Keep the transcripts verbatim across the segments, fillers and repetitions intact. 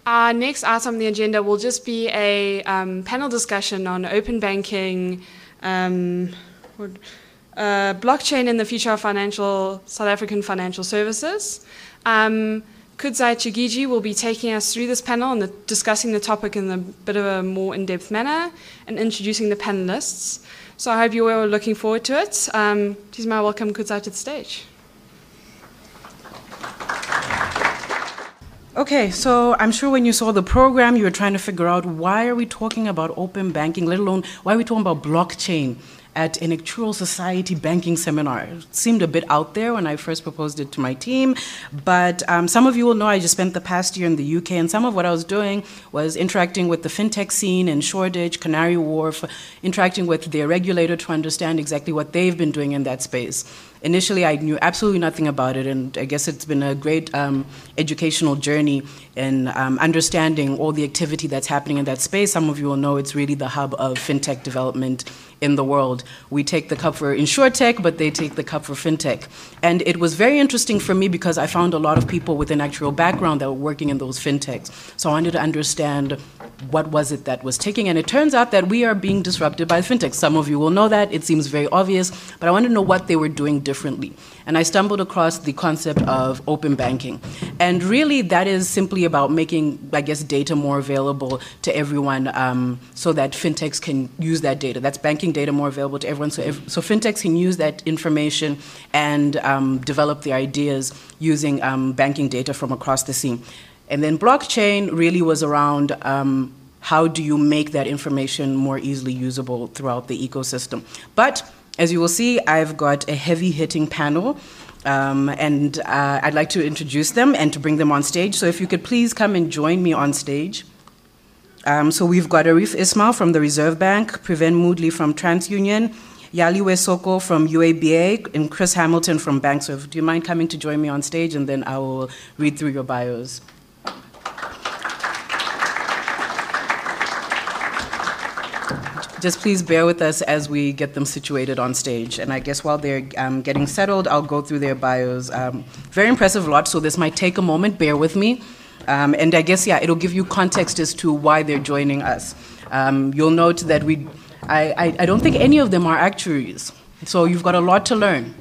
Our next item on the agenda will just be a um, panel discussion on open banking, um, uh, blockchain in the future of financial South African financial services. Um, Kudzai Chigiji will be taking us through this panel and the, discussing the topic in a bit of a more in-depth manner and introducing the panelists. So I hope you all are looking forward to it. Um, please may I welcome Kudzai to the stage. Okay, so I'm sure when you saw the program, you were trying to figure out why are we talking about open banking, let alone why are we talking about blockchain at an actual society banking seminar. It seemed a bit out there when I first proposed it to my team, but um, some of you will know I just spent the past year in the U K, and some of what I was doing was interacting with the fintech scene in Shoreditch, Canary Wharf, interacting with their regulator to understand exactly what they've been doing in that space. Initially, I knew absolutely nothing about it, and I guess it's been a great um, educational journey in um, understanding all the activity that's happening in that space. Some of you will know it's really the hub of fintech development in the world. We take the cup for insurtech, but they take the cup for fintech. And it was very interesting for me because I found a lot of people with an actual background that were working in those fintechs. So I wanted to understand what was it that was taking. And it turns out that we are being disrupted by fintech. Some of you will know that. It seems very obvious. But I wanted to know what they were doing differently. And I stumbled across the concept of open banking. And really, that is simply about making, I guess, data more available to everyone um, so that fintechs can use that data. That's banking data more available to everyone. So, if, so fintechs can use that information and um, develop their ideas using um, banking data from across the scene. And then blockchain really was around um, how do you make that information more easily usable throughout the ecosystem. But as you will see, I've got a heavy-hitting panel, um, and uh, I'd like to introduce them and to bring them on stage. So if you could please come and join me on stage. Um, so we've got Arif Ismail from the Reserve Bank, Priven Moodley from TransUnion, Yaliwe Soko from U A B A, and Chris Hamilton from BankServe. Do you mind coming to join me on stage, and then I will read through your bios. Just please bear with us as we get them situated on stage. And I guess while they're um, getting settled, I'll go through their bios. Um, very impressive lot, so this might take a moment. Bear with me. Um, and I guess, yeah, it'll give you context as to why they're joining us. Um, you'll note that we, I, I, I don't think any of them are actuaries. So you've got a lot to learn.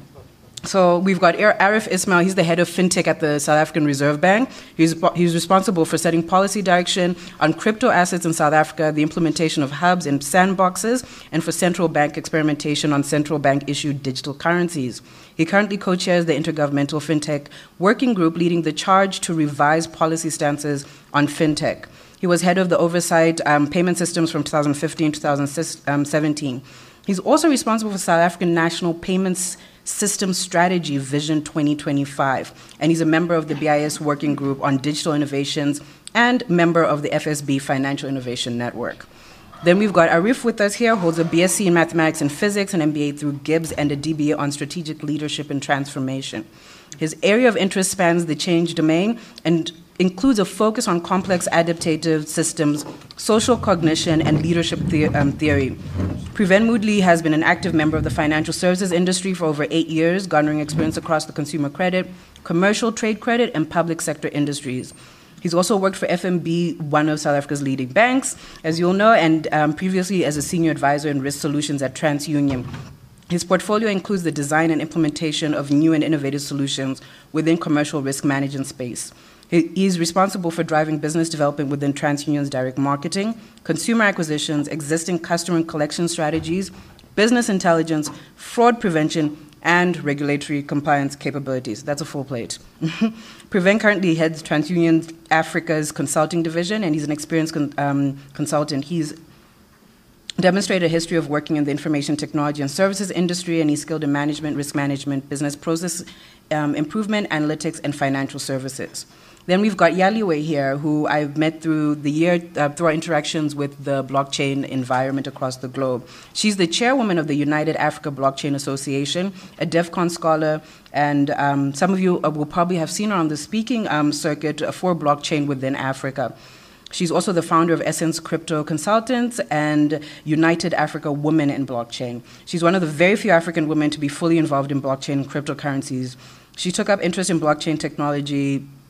So we've got Arif Ismail. He's the head of fintech at the South African Reserve Bank. He's, he's responsible for setting policy direction on crypto assets in South Africa, the implementation of hubs and sandboxes, and for central bank experimentation on central bank issued digital currencies. He currently co-chairs the Intergovernmental Fintech Working Group, leading the charge to revise policy stances on fintech. He was head of the oversight um, payment systems from two thousand fifteen to two thousand seventeen. He's also responsible for South African National Payments System Strategy Vision twenty twenty-five, and he's a member of the B I S Working Group on Digital Innovations and member of the F S B Financial Innovation Network. Then we've got Arif with us here, holds a B S c in Mathematics and Physics, an M B A through Gibbs, and a D B A on Strategic Leadership and Transformation. His area of interest spans the change domain and includes a focus on complex adaptive systems, social cognition, and leadership the um, theory. Priven Moodley has been an active member of the financial services industry for over eight years, garnering experience across the consumer credit, commercial trade credit, and public sector industries. He's also worked for F N B, one of South Africa's leading banks, as you'll know, and um, previously as a senior advisor in risk solutions at TransUnion. His portfolio includes the design and implementation of new and innovative solutions within commercial risk management space. He is responsible for driving business development within TransUnion's direct marketing, consumer acquisitions, existing customer and collection strategies, business intelligence, fraud prevention, and regulatory compliance capabilities. That's a full plate. Priven currently heads TransUnion Africa's consulting division, and he's an experienced con um, consultant. He's demonstrated a history of working in the information technology and services industry, and he's skilled in management, risk management, business process um, improvement, analytics, and financial services. Then we've got Yaliwe here, who I've met through the year, uh, through our interactions with the blockchain environment across the globe. She's the chairwoman of the United Africa Blockchain Association, a DEFCON scholar, and um, some of you will probably have seen her on the speaking um, circuit for blockchain within Africa. She's also the founder of Essence Crypto Consultants and United Africa Women in Blockchain. She's one of the very few African women to be fully involved in blockchain and cryptocurrencies. She took up interest in blockchain technology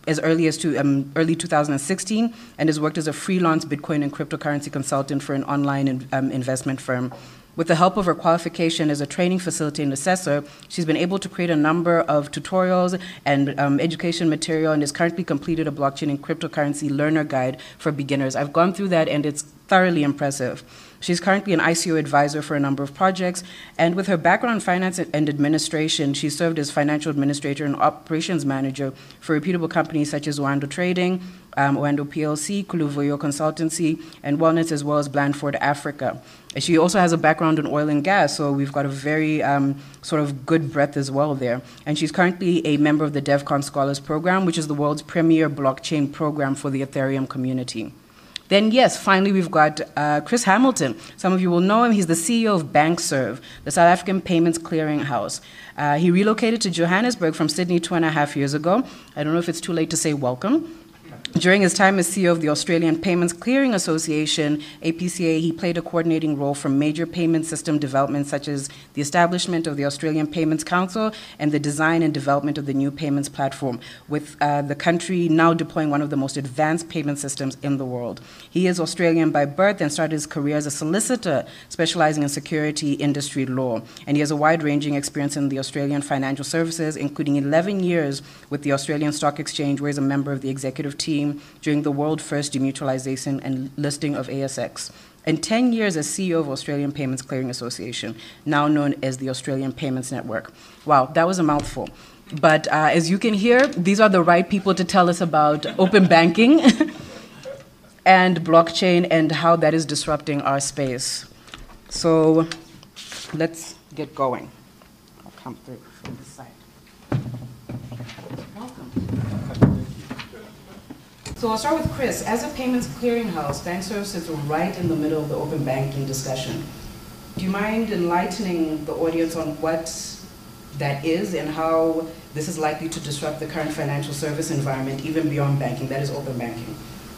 as early as to, um, early two thousand sixteen, and has worked as a freelance Bitcoin and cryptocurrency consultant for an online in, um, investment firm. With the help of her qualification as a training facilitator and assessor, she's been able to create a number of tutorials and um, education material, and has currently completed a blockchain and cryptocurrency learner guide for beginners. I've gone through that, and it's thoroughly impressive. She's currently an I C O advisor for a number of projects, and with her background in finance and administration, she served as financial administrator and operations manager for reputable companies such as Wando Trading, um, Wando P L C, Kuluvuyo Consultancy, and Wellness, as well as Blandford Africa. She also has a background in oil and gas, so we've got a very um, sort of good breadth as well there. And she's currently a member of the DevCon Scholars Program, which is the world's premier blockchain program for the Ethereum community. Then, yes, finally, we've got uh, Chris Hamilton. Some of you will know him. He's the C E O of BankServe, the South African Payments Clearinghouse. Uh, he relocated to Johannesburg from Sydney two and a half years ago. I don't know if it's too late to say welcome. During his time as C E O of the Australian Payments Clearing Association, A P C A, he played a coordinating role for major payment system developments such as the establishment of the Australian Payments Council and the design and development of the new payments platform, with uh, the country now deploying one of the most advanced payment systems in the world. He is Australian by birth and started his career as a solicitor specializing in security industry law. And he has a wide-ranging experience in the Australian financial services, including eleven years with the Australian Stock Exchange, where he's a member of the executive team during the world first demutualization and listing of A S X, and ten years as C E O of Australian Payments Clearing Association, now known as the Australian Payments Network. Wow, that was a mouthful. But uh, as you can hear, these are the right people to tell us about open banking and blockchain and how that is disrupting our space. So let's get going. I'll come through from this side. So I'll start with Chris. As a payments clearinghouse, BankServe sits right in the middle of the open banking discussion. Do you mind enlightening the audience on what that is and how this is likely to disrupt the current financial service environment, even beyond banking, that is open banking?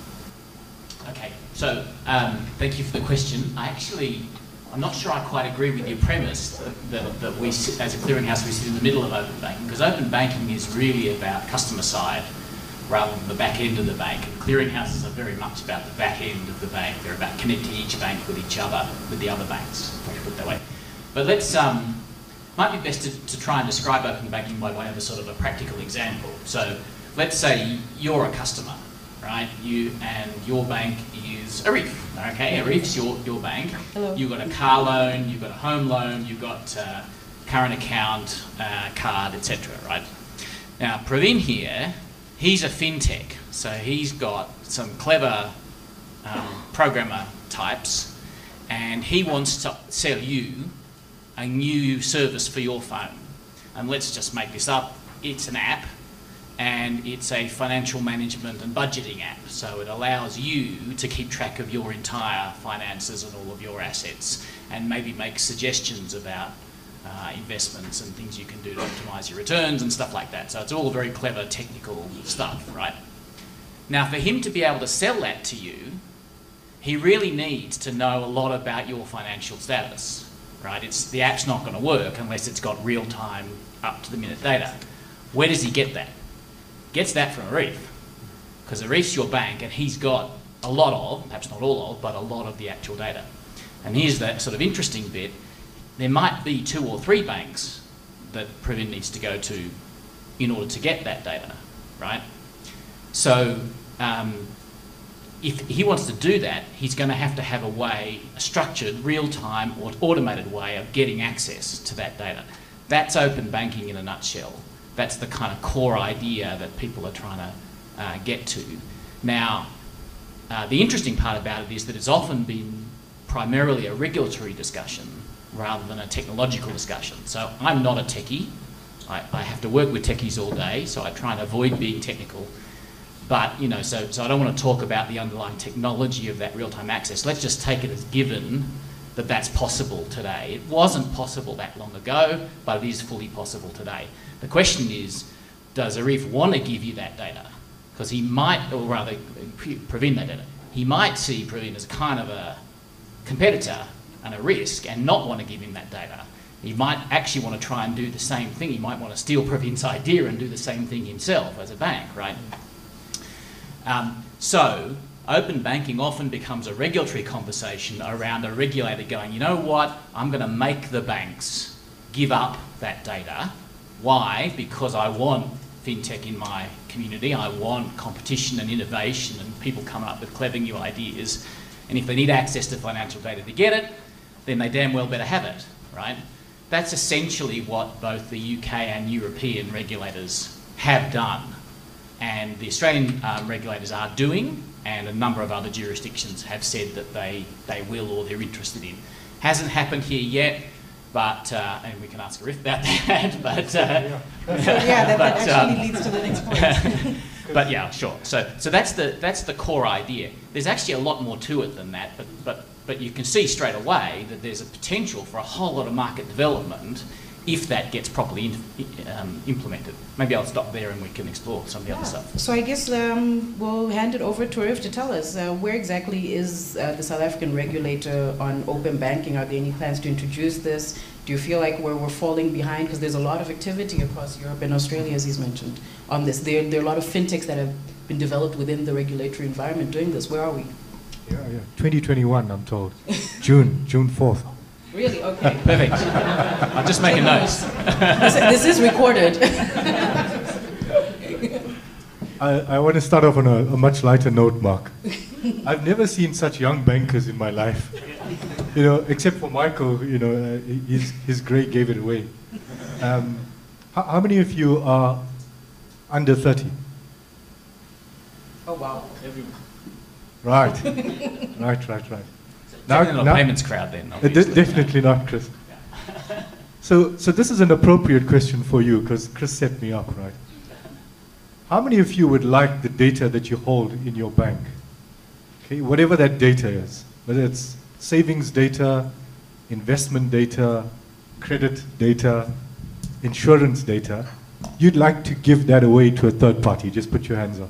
Okay, so um, thank you for the question. I actually, I'm not sure I quite agree with your premise that, that, that we, sit, as a clearinghouse, we sit in the middle of open banking, because open banking is really about customer side rather than the back end of the bank. And clearinghouses are very much about the back end of the bank. They're about connecting each bank with each other, with the other banks, if I can put it that way. But let's, um, might be best to, to try and describe open banking by way of a sort of a practical example. So let's say you're a customer, right? You and your bank is Arif, okay? Arif's your, your bank. Hello. You've got a car loan, you've got a home loan, you've got uh, current account, uh, card, et cetera, right? Now, Praveen here, he's a fintech, so he's got some clever um, programmer types, and he wants to sell you a new service for your phone. And let's just make this up. It's an app, and it's a financial management and budgeting app. So it allows you to keep track of your entire finances and all of your assets, and maybe make suggestions about Uh, investments and things you can do to optimise your returns and stuff like that. So it's all very clever technical stuff, right? Now, for him to be able to sell that to you, he really needs to know a lot about your financial status, right? It's, the app's not going to work unless it's got real-time, up-to-the-minute data. Where does he get that? Gets that from Arif, because Arif's your bank and he's got a lot of, perhaps not all of, but a lot of the actual data. And here's that sort of interesting bit. There might be two or three banks that Praveen needs to go to in order to get that data, right? So um, if he wants to do that, he's going to have to have a way, a structured, real-time or automated way of getting access to that data. That's open banking in a nutshell. That's the kind of core idea that people are trying to uh, get to. Now, uh, the interesting part about it is that it's often been primarily a regulatory discussion rather than a technological discussion. So I'm not a techie. I, I have to work with techies all day, so I try and avoid being technical. But, you know, so, so I don't want to talk about the underlying technology of that real-time access. Let's just take it as given that that's possible today. It wasn't possible that long ago, but it is fully possible today. The question is, does Arif want to give you that data? Because he might, or rather, Praveen that data. He might see Praveen as a kind of a competitor and a risk and not want to give him that data. He might actually want to try and do the same thing. He might want to steal Praveen's idea and do the same thing himself as a bank, right? Um, so open banking often becomes a regulatory conversation around a regulator going, you know what, I'm going to make the banks give up that data. Why? Because I want fintech in my community. I want competition and innovation and people coming up with clever new ideas. And if they need access to financial data to get it, then they damn well better have it, right? That's essentially what both the U K and European regulators have done. And the Australian um, regulators are doing, and a number of other jurisdictions have said that they, they will or they're interested in. Hasn't happened here yet, but, uh, and we can ask Arif about that, but... Uh, yeah, so, yeah that, but, that actually um, leads to the next point. But yeah, sure. So, so that's the that's the core idea. There's actually a lot more to it than that, but but but you can see straight away that there's a potential for a whole lot of market development if that gets properly in, um, implemented. Maybe I'll stop there and we can explore some of the yeah. other stuff. So I guess um, we'll hand it over to Arif to tell us uh, where exactly is uh, the South African regulator on open banking? Are there any plans to introduce this? Do you feel like we're, we're falling behind? Because there's a lot of activity across Europe and Australia, as he's mentioned, on this. There, there are a lot of fintechs that have been developed within the regulatory environment doing this. Where are we? Yeah, yeah. twenty twenty-one, I'm told. June, June fourth. Really? Okay. Perfect. I'll just make a note. this, this is recorded. I, I want to start off on a, a much lighter note, Mark. I've never seen such young bankers in my life. You know, except for Michael, you know, uh, his, his grade gave it away. Um, how, how many of you are under thirty? Oh, wow. Right. right, right, right. Now, not a payments crowd then, uh, de definitely not, Chris. So, so this is an appropriate question for you, because Chris set me up, right? How many of you would like the data that you hold in your bank? Okay, whatever that data is, whether it's savings data, investment data, credit data, insurance data, you'd like to give that away to a third party. Just put your hands up.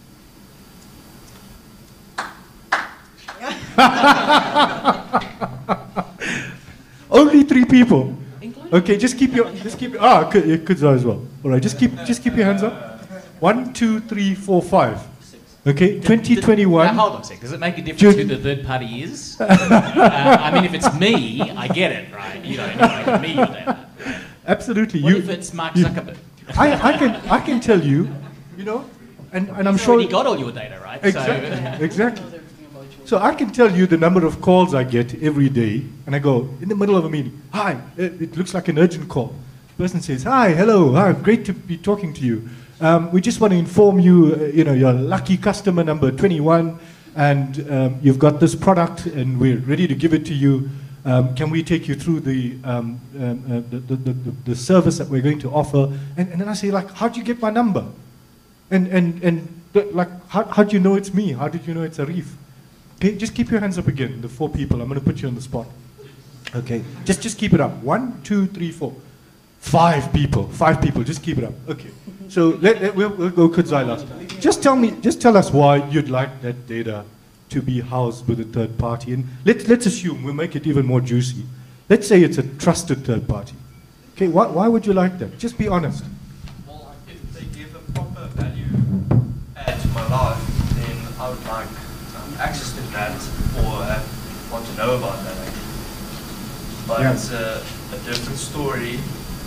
Only three people. Okay, just keep your, just keep, ah, Kudzai as well. All right, just keep, just keep your hands up. One, two, three, four, five. Okay, twenty twenty-one. Now, hold on a sec. Does it make a difference who the third party is? uh, I mean, if it's me, I get it, right? You don't know, me, you're there. Absolutely. What you, if it's Mark you, Zuckerberg? I, I can, I can tell you, you know, and, and I'm He's sure. already got all your data, right? Exactly. So, exactly. So I can tell you the number of calls I get every day, and I go in the middle of a meeting. Hi, it, it looks like an urgent call. The person says, "Hi, hello, hi, great to be talking to you. Um, we just want to inform you, uh, you know, you're lucky customer number twenty-one, and um, you've got this product, and we're ready to give it to you. Um, can we take you through the, um, um, uh, the, the, the, the service that we're going to offer?" And, and then I say, like, how do you get my number? And and and the, like, how how do you know it's me? How did you know it's Arif? Okay, just keep your hands up again. The four people. I'm going to put you on the spot. Okay, just just keep it up. One, two, three, four. Five people. Five people. Just keep it up. Okay. So let, let, we'll, we'll go Kudzai last. Just tell me. Just tell us why you'd like that data to be housed with a third party. And let's let's assume we'll make it even more juicy. Let's say it's a trusted third party. Okay. Why why would you like that? Just be honest. Well, if they give a proper value add to my life, then I would like access to that, or uh, want to know about that actually. But Yeah. it's a, a different story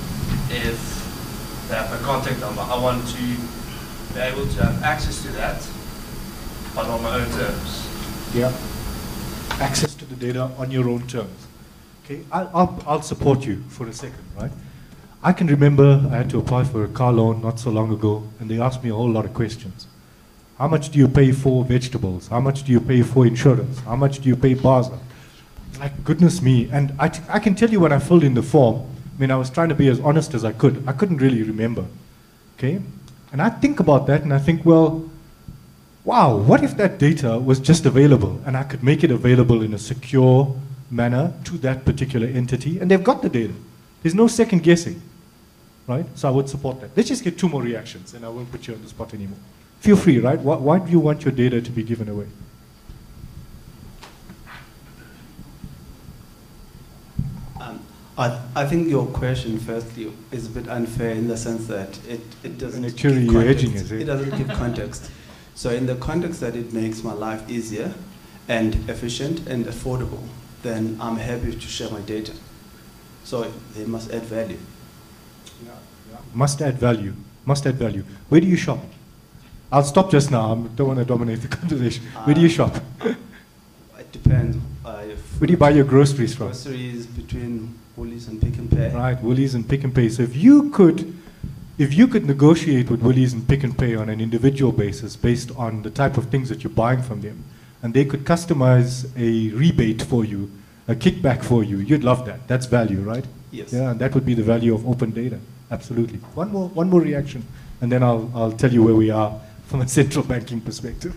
if they have my contact number. I want to be able to have access to that, but on my own terms. Yeah. Access to the data on your own terms. Okay. I'll I'll, I'll support you for a second, right? I can remember I had to apply for a car loan not so long ago, and they asked me a whole lot of questions. How much do you pay for vegetables? How much do you pay for insurance? How much do you pay Basel? Like, goodness me. And I, t I can tell you when I filled in the form, I mean, I was trying to be as honest as I could. I couldn't really remember. Okay? And I think about that and I think, well, wow, what if that data was just available and I could make it available in a secure manner to that particular entity, and they've got the data. There's no second guessing. Right? So I would support that. Let's just get two more reactions and I won't put you on the spot anymore. Feel free, right? Why, why do you want your data to be given away? Um, I, I think your question, firstly, is a bit unfair in the sense that it, it doesn't Actually, give you're context. edging it, eh? It doesn't give context. So in the context that it makes my life easier and efficient and affordable, then I'm happy to share my data. So they must add value. Yeah, yeah. Must add value. Must add value. Where do you shop? I'll stop just now. I don't want to dominate the conversation. Uh, Where do you shop? It depends. Uh, Where do you buy your groceries from? Groceries between Woolies and Pick and Pay. Right, Woolies and Pick and Pay. So if you could, if you could negotiate with Woolies and Pick and Pay on an individual basis based on the type of things that you're buying from them, and they could customize a rebate for you, a kickback for you, you'd love that. That's value, right? Yes. Yeah, and that would be the value of open data. Absolutely. One more, one more reaction, and then I'll, I'll tell you where we are from a central banking perspective.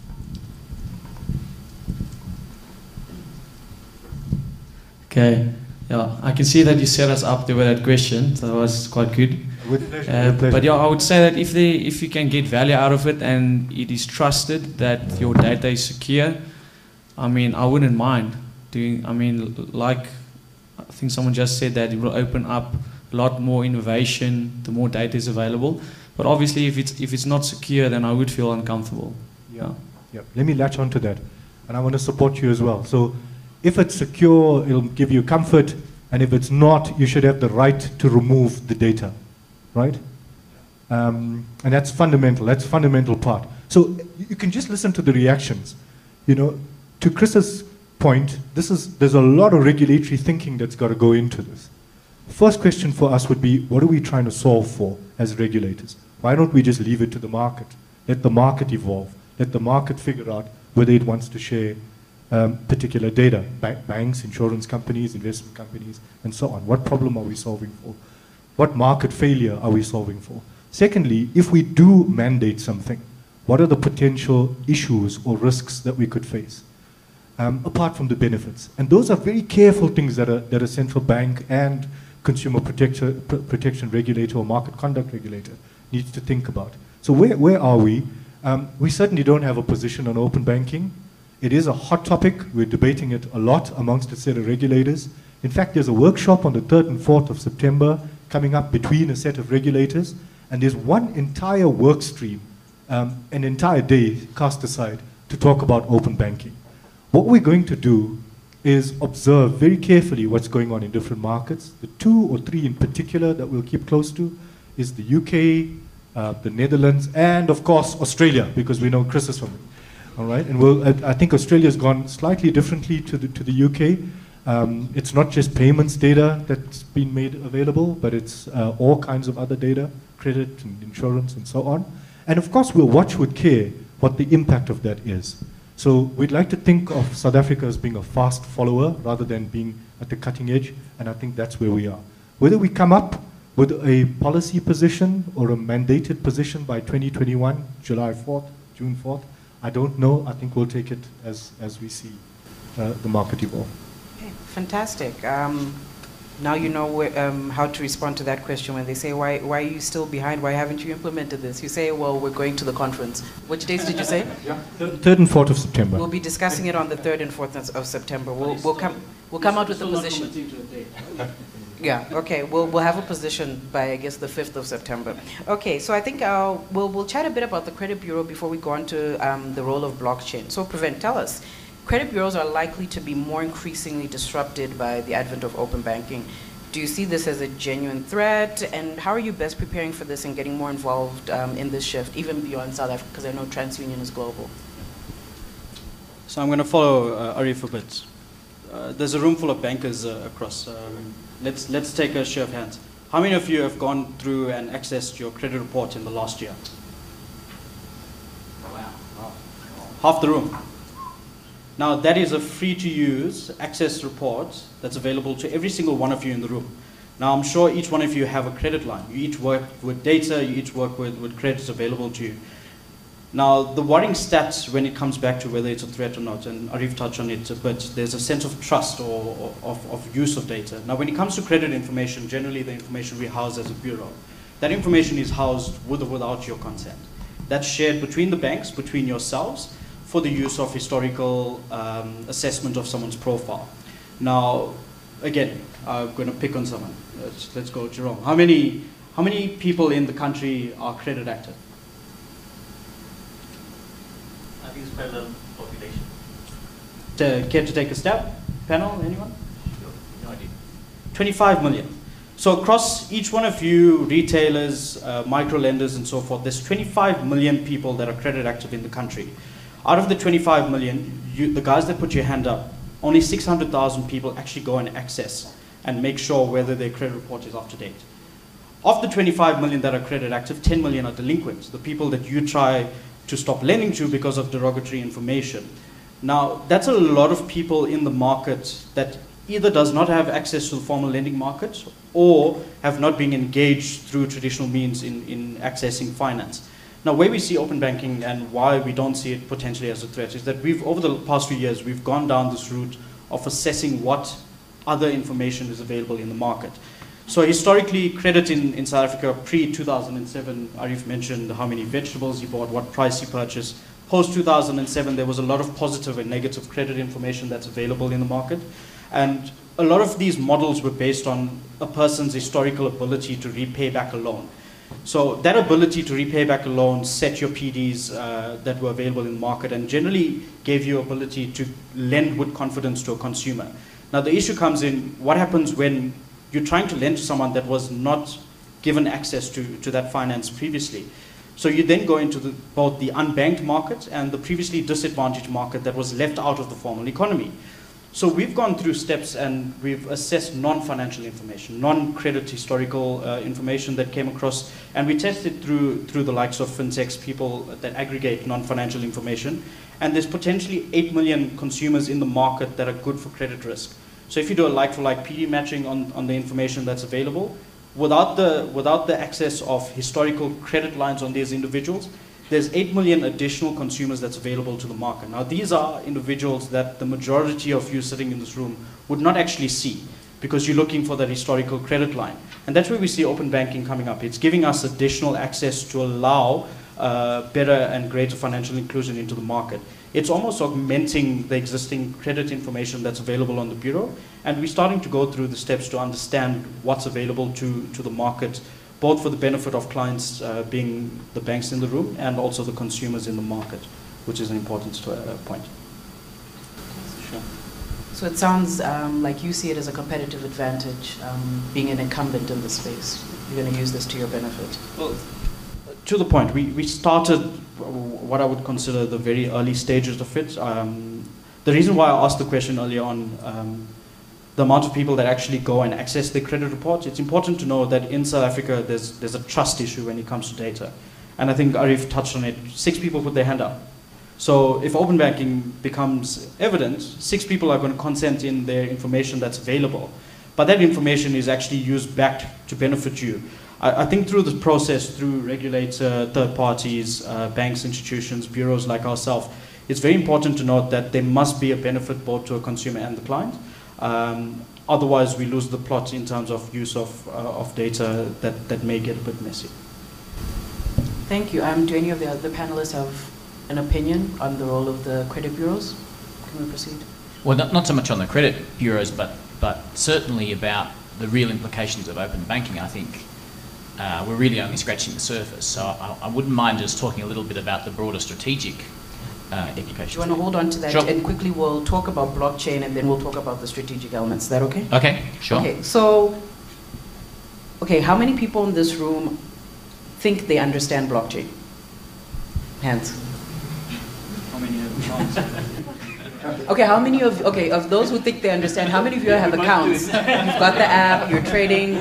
Okay. Yeah, I can see that you set us up there with that question, so that was quite good. With pleasure, uh, with pleasure. But yeah, I would say that if they, if you can get value out of it and it is trusted that your data is secure, I mean, I wouldn't mind doing. I mean, like I think someone just said that it will open up a lot more innovation the more data is available. But obviously, if it's if it's not secure, then I would feel uncomfortable. Yeah, yeah. Let me latch onto that, and I want to support you as well. So, if it's secure, it'll give you comfort, and if it's not, you should have the right to remove the data, right? Um, and that's fundamental. That's fundamental part. So you can just listen to the reactions. You know, to Chris's point, this is there's a lot of regulatory thinking that's got to go into this. First question for us would be, what are we trying to solve for as regulators? Why don't we just leave it to the market? Let the market evolve. Let the market figure out whether it wants to share um, particular data. Ba- banks, insurance companies, investment companies, and so on. What problem are we solving for? What market failure are we solving for? Secondly, if we do mandate something, what are the potential issues or risks that we could face? Um, apart from the benefits. And those are very careful things that a, that a central bank and consumer protection, pr- protection regulator or market conduct regulator needs to think about. So where, where are we? Um, we certainly don't have a position on open banking. It is a hot topic. We're debating it a lot amongst a set of regulators. In fact, there's a workshop on the third and fourth of September coming up between a set of regulators, and there's one entire work stream, um, an entire day cast aside to talk about open banking. What we're going to do is observe very carefully what's going on in different markets. The two or three in particular that we'll keep close to is the U K, uh, the Netherlands, and of course Australia, because we know Chris is from it. All right, and we'll, I think Australia's gone slightly differently to the to the U K. Um, it's not just payments data that's been made available, but it's uh, all kinds of other data, credit and insurance and so on. And of course, we'll watch with care what the impact of that is. So we'd like to think of South Africa as being a fast follower rather than being at the cutting edge, and I think that's where we are. Whether we come up with a policy position or a mandated position by twenty twenty-one, July fourth, June fourth, I don't know. I think we'll take it as, as we see uh, the market evolve. Okay, fantastic. Um, now you know where, um, how to respond to that question when they say, why, why are you still behind? Why haven't you implemented this? You say, well, we're going to the conference. Which dates did you say? Yeah. third and fourth of September. We'll be discussing it on the third and fourth of September. We'll, we'll come, we'll come out with a position. Yeah, okay, we'll, we'll have a position by, I guess, the fifth of September. Okay, so I think uh, we'll, we'll chat a bit about the credit bureau before we go on to um, the role of blockchain. So, Praveen, tell us, credit bureaus are likely to be more increasingly disrupted by the advent of open banking. Do you see this as a genuine threat? And how are you best preparing for this and getting more involved um, in this shift, even beyond South Africa, because I know TransUnion is global? So I'm going to follow uh, Arif a bit. Uh, there's a room full of bankers uh, across. Um, let's, let's take a show of hands. How many of you have gone through and accessed your credit report in the last year? Wow. Wow. Half the room. Now, that is a free-to-use access report that's available to every single one of you in the room. Now, I'm sure each one of you have a credit line. You each work with data, you each work with, with credits available to you. Now, the worrying stats when it comes back to whether it's a threat or not, and Arif touched on it a bit, there's a sense of trust or, or of, of use of data. Now, when it comes to credit information, generally the information we house as a bureau, that information is housed with or without your consent. That's shared between the banks, between yourselves, for the use of historical um, assessment of someone's profile. Now, again, I'm going to pick on someone. Let's, let's go, Jerome. How many, how many people in the country are credit active? think it's quite a population. To, care to take a stab? Panel, anyone? Sure. No idea. twenty-five million. So across each one of you, retailers, uh, micro lenders and so forth, there's twenty-five million people that are credit active in the country. Out of the twenty-five million, you, the guys that put your hand up, only six hundred thousand people actually go and access and make sure whether their credit report is up to date. Of the twenty-five million that are credit active, ten million are delinquents, the people that you try to stop lending to because of derogatory information. Now, that's a lot of people in the market that either does not have access to the formal lending market or have not been engaged through traditional means in, in accessing finance. Now, where we see open banking and why we don't see it potentially as a threat is that we've, over the past few years, we've gone down this route of assessing what other information is available in the market. So historically, credit in, in South Africa pre two thousand seven, Arif mentioned how many vegetables he bought, what price he purchased. Post two thousand seven, there was a lot of positive and negative credit information that's available in the market. And a lot of these models were based on a person's historical ability to repay back a loan. So that ability to repay back a loan set your P Ds uh, that were available in the market and generally gave you ability to lend with confidence to a consumer. Now the issue comes in what happens when you're trying to lend to someone that was not given access to, to that finance previously. So you then go into the, both the unbanked market and the previously disadvantaged market that was left out of the formal economy. So we've gone through steps and we've assessed non-financial information, non-credit historical uh, information that came across, and we tested through, through the likes of fintechs, people that aggregate non-financial information, and there's potentially eight million consumers in the market that are good for credit risk. So if you do a like-for-like P D matching on, on the information that's available, without the, without the access of historical credit lines on these individuals, there's eight million additional consumers that's available to the market. Now, these are individuals that the majority of you sitting in this room would not actually see because you're looking for that historical credit line. And that's where we see open banking coming up. It's giving us additional access to allow uh, better and greater financial inclusion into the market. It's almost augmenting the existing credit information that's available on the Bureau. And we're starting to go through the steps to understand what's available to, to the market, both for the benefit of clients uh, being the banks in the room and also the consumers in the market, which is an important uh, point. Sure. So it sounds um, like you see it as a competitive advantage, um, being an incumbent in the space. You're going to use this to your benefit. Well, to the point, we, we started what I would consider the very early stages of it. Um, the reason why I asked the question earlier on, um, the amount of people that actually go and access their credit reports, it's important to know that in South Africa there's, there's a trust issue when it comes to data. And I think Arif touched on it. Six people put their hand up. So if open banking becomes evident, six people are going to consent in their information that's available. But that information is actually used back to benefit you. I, I think through the process, through regulator, third parties, uh, banks, institutions, bureaus like ourselves, it's very important to note that there must be a benefit both to a consumer and the client. Um, otherwise, we lose the plot in terms of use of, uh, of data that, that may get a bit messy. Thank you. Um, do any of the other panelists have an opinion on the role of the credit bureaus? Can we proceed? Well, not, not so much on the credit bureaus, but, but certainly about the real implications of open banking. I think uh, we're really only scratching the surface. So I, I wouldn't mind just talking a little bit about the broader strategic Uh, Do you want to hold on to that? Sure. And quickly we'll talk about blockchain and then we'll talk about the strategic elements. Is that okay? Okay, sure. Okay, so, okay, how many people in this room think they understand blockchain? Hands. How many have Okay, how many of, okay, of those who think they understand, how many of you have accounts? You've got the app, you're trading.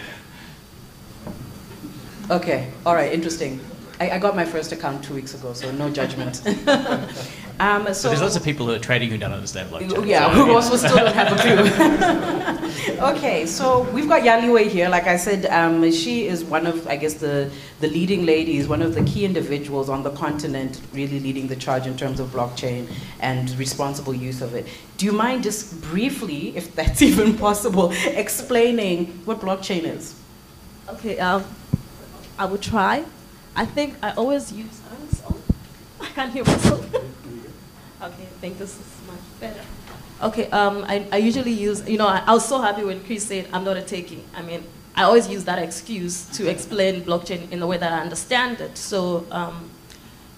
Okay, all right, interesting. I, I got my first account two weeks ago, so no judgment. um, so, so there's lots of people who are trading who don't understand blockchain. Yeah, so, who also still don't have a clue. Okay, so we've got Yaliwe here. Like I said, um, she is one of, I guess, the, the leading ladies, one of the key individuals on the continent really leading the charge in terms of blockchain and responsible use of it. Do you mind just briefly, if that's even possible, explaining what blockchain is? Okay, um, I will try. I think I always use, oh, I can't hear myself. Okay, I think this is much better. Okay, um, I, I usually use, you know, I, I was so happy when Chris said, I'm not a techie. I mean, I always use that excuse to explain blockchain in the way that I understand it. So um,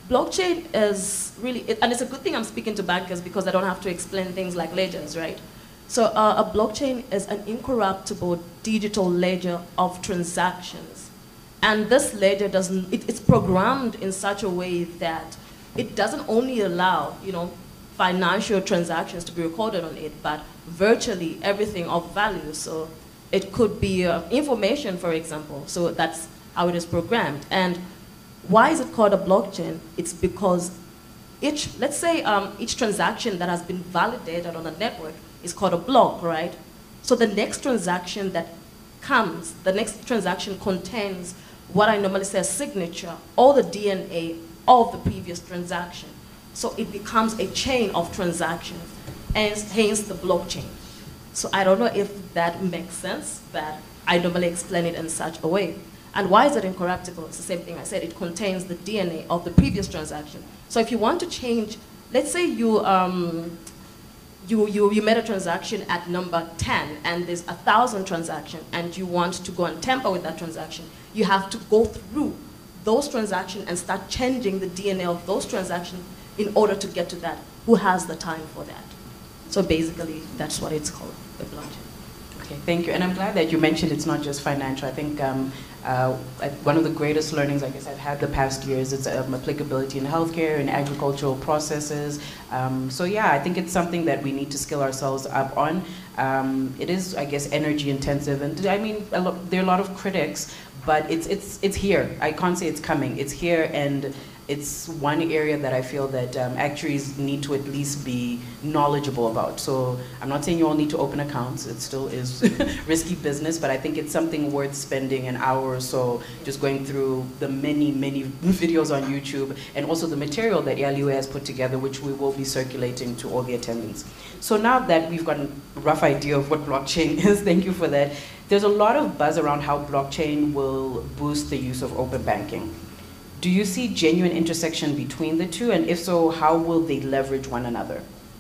blockchain is really, it, and it's a good thing I'm speaking to bankers because I don't have to explain things like ledgers, right? So uh, a blockchain is an incorruptible digital ledger of transactions. And this ledger doesn't, it, it's programmed in such a way that it doesn't only allow, you know, financial transactions to be recorded on it, but virtually everything of value. So it could be uh, information, for example. So that's how it is programmed. And why is it called a blockchain? It's because each, let's say um, each transaction that has been validated on a network is called a block, right? So the next transaction that comes, the next transaction contains what I normally say a signature, or the D N A of the previous transaction. So it becomes a chain of transactions, and hence the blockchain. So I don't know if that makes sense, but I normally explain it in such a way. And why is it incorruptible? It's the same thing I said. It contains the D N A of the previous transaction. So if you want to change, let's say you, um, you, you, you made a transaction at number ten, and there's a thousand transactions, and you want to go and tamper with that transaction, you have to go through those transactions and start changing the D N A of those transactions in order to get to that. Who has the time for that? So basically, that's what it's called, the blockchain. Okay, thank you. And I'm glad that you mentioned it's not just financial. I think um, uh, one of the greatest learnings, I guess, I've had the past years is um, applicability in healthcare and agricultural processes. Um, so yeah, I think it's something that we need to skill ourselves up on. Um, it is, I guess, energy intensive, and I mean, a lot, there are a lot of critics, but it's it's it's here. I can't say it's coming. It's here, and it's one area that I feel that um, actuaries need to at least be knowledgeable about. So I'm not saying you all need to open accounts. It still is risky business, but I think it's something worth spending an hour or so just going through the many, many videos on YouTube, and also the material that Yaliwe has put together, which we will be circulating to all the attendants. So now that we've got a rough idea of what blockchain is, thank you for that. There's a lot of buzz around how blockchain will boost the use of open banking. Do you see genuine intersection between the two? And if so, how will they leverage one another?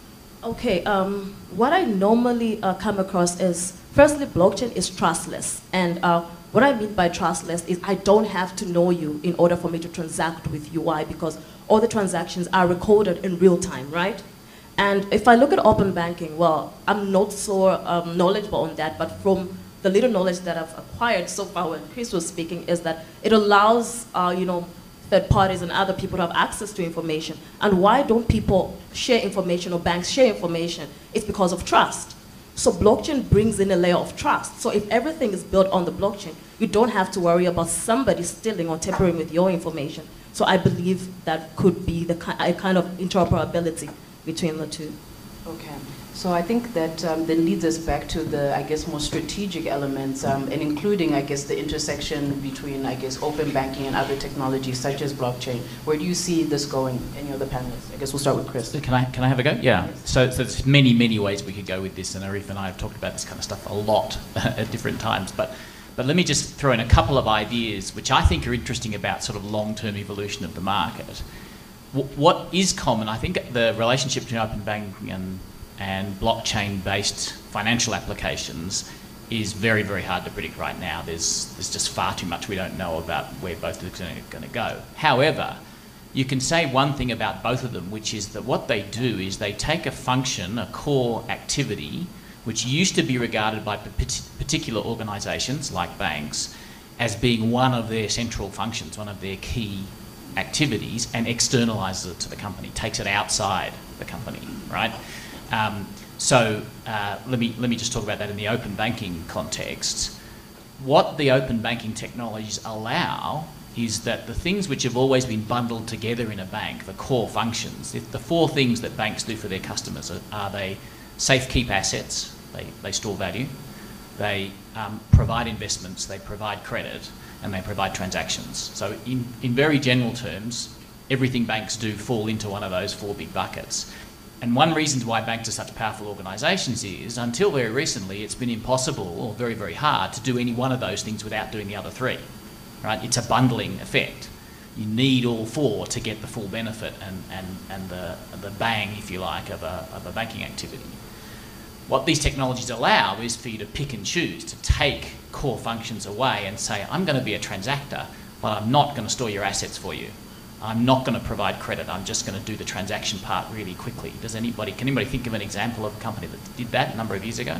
Okay, um, what I normally uh, come across is, firstly, blockchain is trustless. And uh, what I mean by trustless is I don't have to know you in order for me to transact with you. Why? Because all the transactions are recorded in real time, right? And if I look at open banking, well, I'm not so um, knowledgeable on that, but from the little knowledge that I've acquired so far when Chris was speaking is that it allows, uh, you know, third parties and other people to have access to information. And why don't people share information or banks share information? It's because of trust. So blockchain brings in a layer of trust. So if everything is built on the blockchain, you don't have to worry about somebody stealing or tampering with your information. So I believe that could be the ki- a kind of interoperability between the two. Okay. So I think that um, then leads us back to the, I guess, more strategic elements, um, and including, I guess, the intersection between, I guess, open banking and other technologies such as blockchain. Where do you see this going, any of the panelists? I guess we'll start with Chris. Can I, can I have a go? Yeah. So, so there's many, many ways we could go with this, and Arif and I have talked about this kind of stuff a lot at different times. But, but let me just throw in a couple of ideas which I think are interesting about sort of long-term evolution of the market. W- what is common, I think the relationship between open banking and and blockchain-based financial applications is very, very hard to predict right now. There's, there's just far too much we don't know about where both are going to go. However, you can say one thing about both of them, which is that what they do is they take a function, a core activity, which used to be regarded by particular organisations like banks as being one of their central functions, one of their key activities, and externalises it to the company, takes it outside the company, right? Um, so uh, let me let me just talk about that in the open banking context. What the open banking technologies allow is that the things which have always been bundled together in a bank, the core functions, the four things that banks do for their customers are, are they safe keep assets, they, they store value, they um, provide investments, they provide credit, and they provide transactions. So in, in very general terms, everything banks do fall into one of those four big buckets. And one reason why banks are such powerful organisations is, until very recently, it's been impossible or very, very hard to do any one of those things without doing the other three, right? It's a bundling effect. You need all four to get the full benefit and, and, and the, the bang, if you like, of a, of a banking activity. What these technologies allow is for you to pick and choose, to take core functions away and say, I'm going to be a transactor, but I'm not going to store your assets for you. I'm not going to provide credit, I'm just going to do the transaction part really quickly. Does anybody, can anybody think of an example of a company that did that a number of years ago?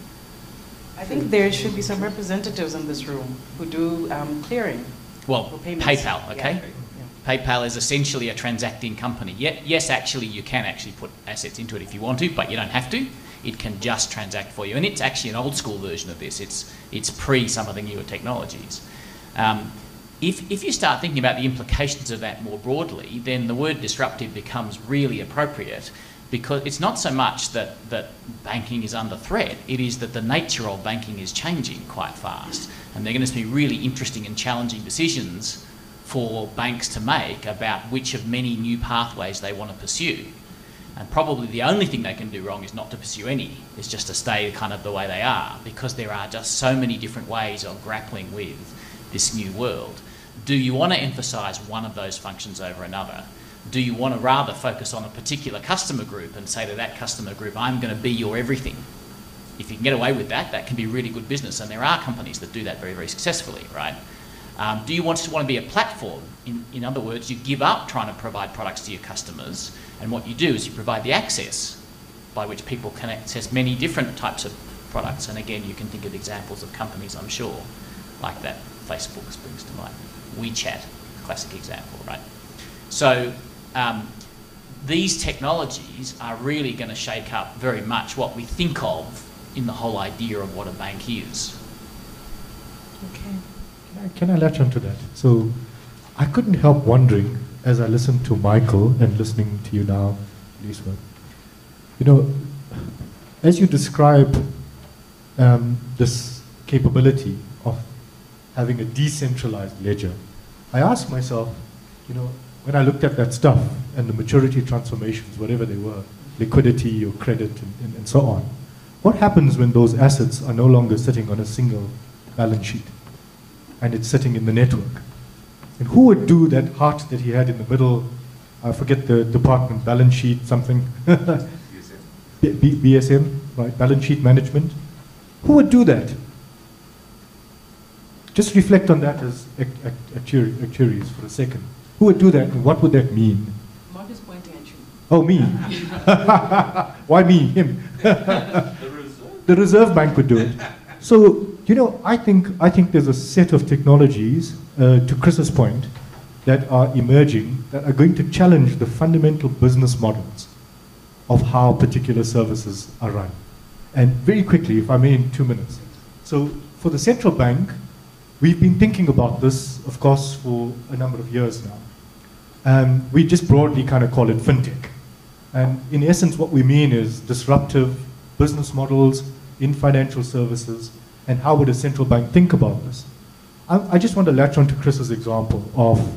I think there should be some representatives in this room who do um, clearing. Well, PayPal, okay? Yeah. PayPal is essentially a transacting company. Yet, yes, actually, you can actually put assets into it if you want to, but you don't have to. It can just transact for you. And it's actually an old school version of this. It's, it's pre some of the newer technologies. Um, if, if you start thinking about the implications of that more broadly, then the word disruptive becomes really appropriate, because it's not so much that, that banking is under threat, it is that the nature of banking is changing quite fast. And they're going to be really interesting and challenging decisions for banks to make about which of many new pathways they want to pursue. And probably the only thing they can do wrong is not to pursue any. It's just to stay kind of the way they are, because there are just so many different ways of grappling with this new world. Do you want to emphasise one of those functions over another? Do you want to rather focus on a particular customer group and say to that customer group, I'm going to be your everything? If you can get away with that, that can be really good business, and there are companies that do that very, very successfully, right? Um, do you want to want to be a platform? In, in other words, you give up trying to provide products to your customers, and what you do is you provide the access by which people can access many different types of products. And again, you can think of examples of companies, I'm sure, like that Facebook springs to mind. WeChat, classic example, right? So um, these technologies are really going to shake up very much what we think of in the whole idea of what a bank is. Okay. Can I latch onto that? So I couldn't help wondering, as I listened to Michael and listening to you now, Lisa, you know, as you describe um, this capability of having a decentralized ledger, I asked myself, you know, when I looked at that stuff and the maturity transformations, whatever they were, liquidity or credit and, and, and so on, what happens when those assets are no longer sitting on a single balance sheet and it's sitting in the network? And who would do that heart that he had in the middle? I forget the department, balance sheet something. B B B S M, right? Balance sheet management. Who would do that? Just reflect on that as actuaries for a second. Who would do that, and what would that mean? Mark is pointing at you. Oh, me. Why me? Him. The reserve. The Reserve Bank would do it. So, you know, I think I think there's a set of technologies, uh, to Chris's point, that are emerging that are going to challenge the fundamental business models of how particular services are run. And very quickly, if I may, in two minutes. So, for the central bank, we've been thinking about this, of course, for a number of years now. Um, we just broadly kind of call it fintech. And in essence, what we mean is disruptive business models in financial services, and how would a central bank think about this? I, I just want to latch on to Chris's example of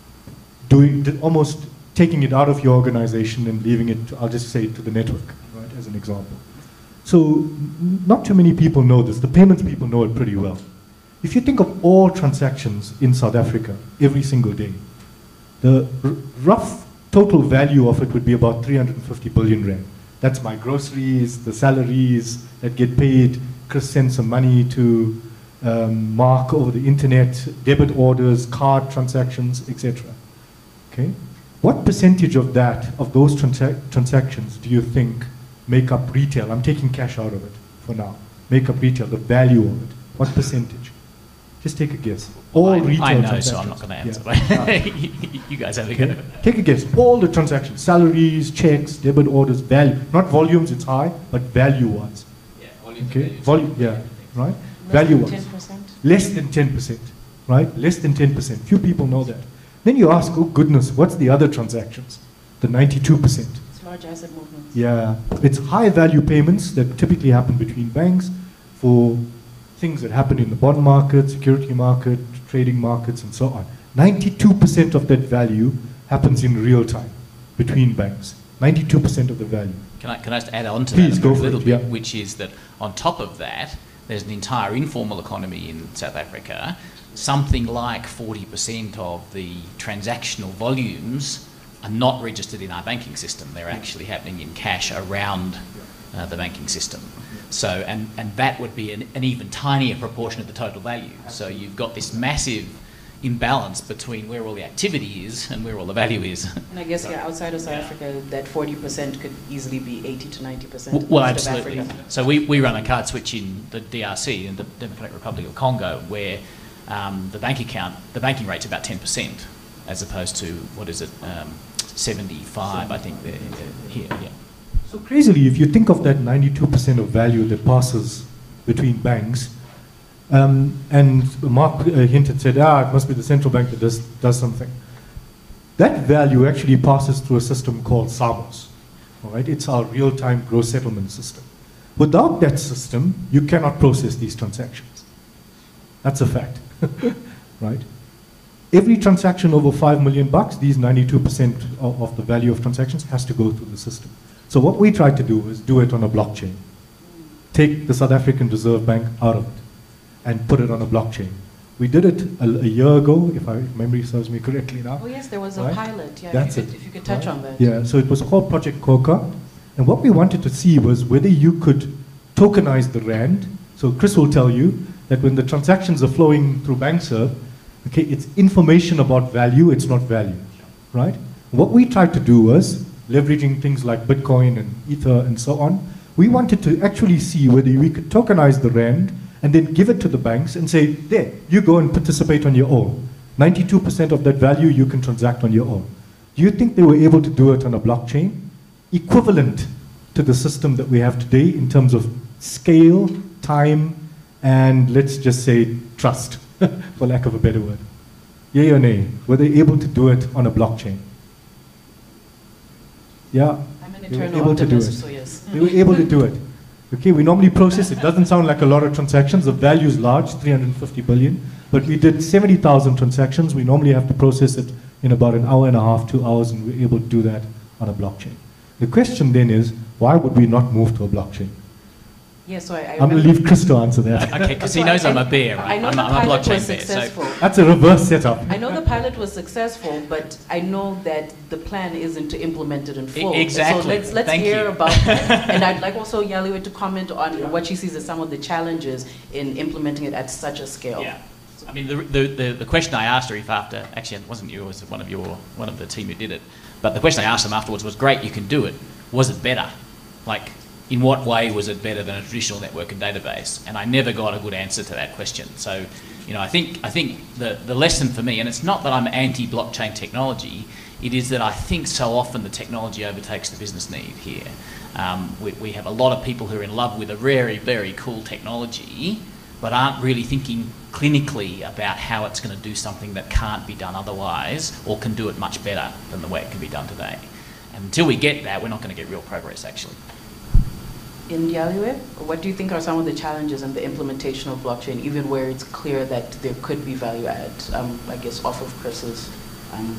doing, almost taking it out of your organization and leaving it, to, I'll just say, to the network, right, as an example. So n- not too many people know this. The payments people know it pretty well. If you think of all transactions in South Africa every single day, the r- rough total value of it would be about three hundred fifty billion rand. That's my groceries, the salaries that get paid. Chris sends some money to um, Mark over the internet, debit orders, card transactions, et cetera. Okay, what percentage of that, of those transa- transactions, do you think make up retail? I'm taking cash out of it for now. Make up retail, the value of it. What percentage? Just take a guess. All I, retail I know, transactions. so I'm not going to answer. Yeah. But you guys have a Okay. go. Take a guess. All the transactions, salaries, checks, debit orders, value. Not volumes, it's high, but value-wise. Yeah, volume Okay, volume, yeah, right? Value-wise. ten percent. Less than ten percent, right? Less than ten percent. Few people know that. Then you ask, oh goodness, what's the other transactions? The ninety-two percent. It's large asset movements. Yeah, it's high-value payments that typically happen between banks for things that happen in the bond market, security market, trading markets, and so on. ninety-two percent of that value happens in real time between banks. ninety-two percent of the value. Can I, can I just add on to Please, that go a for little it, bit, yeah. which is that on top of that, there's an entire informal economy in South Africa. Something like forty percent of the transactional volumes are not registered in our banking system. They're actually happening in cash around uh, the banking system. So, and, and that would be an, an even tinier proportion of the total value. So you've got this massive imbalance between where all the activity is and where all the value is. And I guess, yeah, outside of South Yeah. Africa, that forty percent could easily be eighty to ninety percent. W- Well, absolutely. So we, we run a card switch in the D R C, in the Democratic Republic of Congo, where um, the bank account, the banking rate's about ten percent, as opposed to, what is it, um, seventy-five, I think, there, here, yeah. So crazily, if you think of that ninety-two percent of value that passes between banks, um, and Mark uh, hinted, said, ah, it must be the central bank that does, does something. That value actually passes through a system called SAMOS. All right? It's our real-time gross settlement system. Without that system, you cannot process these transactions. That's a fact, right? Every transaction over five million bucks, these ninety-two percent of, of the value of transactions has to go through the system. So what we try to do is do it on a blockchain. Take the South African Reserve Bank out of it and put it on a blockchain. We did it a, a year ago, if, I, if memory serves me correctly now. Oh yes, there was a Right? pilot. Yeah, That's if, you could, it. if you could touch Right? on that. Yeah, so it was called Project Coca. And what we wanted to see was whether you could tokenize the rand. So Chris will tell you that when the transactions are flowing through BankServe, okay, it's information about value, it's not value, right? What we tried to do was, leveraging things like Bitcoin and Ether and so on, we wanted to actually see whether we could tokenize the rand and then give it to the banks and say, there, you go and participate on your own. ninety-two percent of that value you can transact on your own. Do you think they were able to do it on a blockchain? Equivalent to the system that we have today in terms of scale, time, and let's just say trust, for lack of a better word. Yay or nay? Were they able to do it on a blockchain? Yeah, I'm an they were eternal able to do optimist, it. so yes. They were able to do it. Okay, we normally process, it doesn't sound like a lot of transactions, the value is large, three hundred fifty billion, but we did seventy thousand transactions, we normally have to process it in about an hour and a half, two hours, and we're able to do that on a blockchain. The question then is, why would we not move to a blockchain? Yeah, so I, I I'm going to remember- leave Chris to answer that. Okay, because he So knows I- I'm a bear, I right? know I'm, the a- I'm a pilot blockchain was bear. So successful. That's a reverse setup. I know the pilot was successful, but I know that the plan isn't to implement it in full. E- exactly. So let's, let's Thank hear you. about that. And I'd like also Yaliwe to comment on what she sees as some of the challenges in implementing it at such a scale. Yeah. I mean, the, the, the, the question I asked her, if after, actually it wasn't you, it was one of your, one of the team who did it, but the question I asked them afterwards was, great, you can do it. Was it better? Like, in what way was it better than a traditional network and database? And I never got a good answer to that question. So, you know, I think, I think the, the lesson for me, and it's not that I'm anti-blockchain technology, it is that I think so often the technology overtakes the business need here. Um, we, we have a lot of people who are in love with a very, very cool technology, but aren't really thinking clinically about how it's going to do something that can't be done otherwise, or can do it much better than the way it can be done today. And until we get that, we're not going to get real progress, actually. In Yaliwe, what do you think are some of the challenges in the implementation of blockchain, even where it's clear that there could be value add, um, I guess, off of Chris's? Um,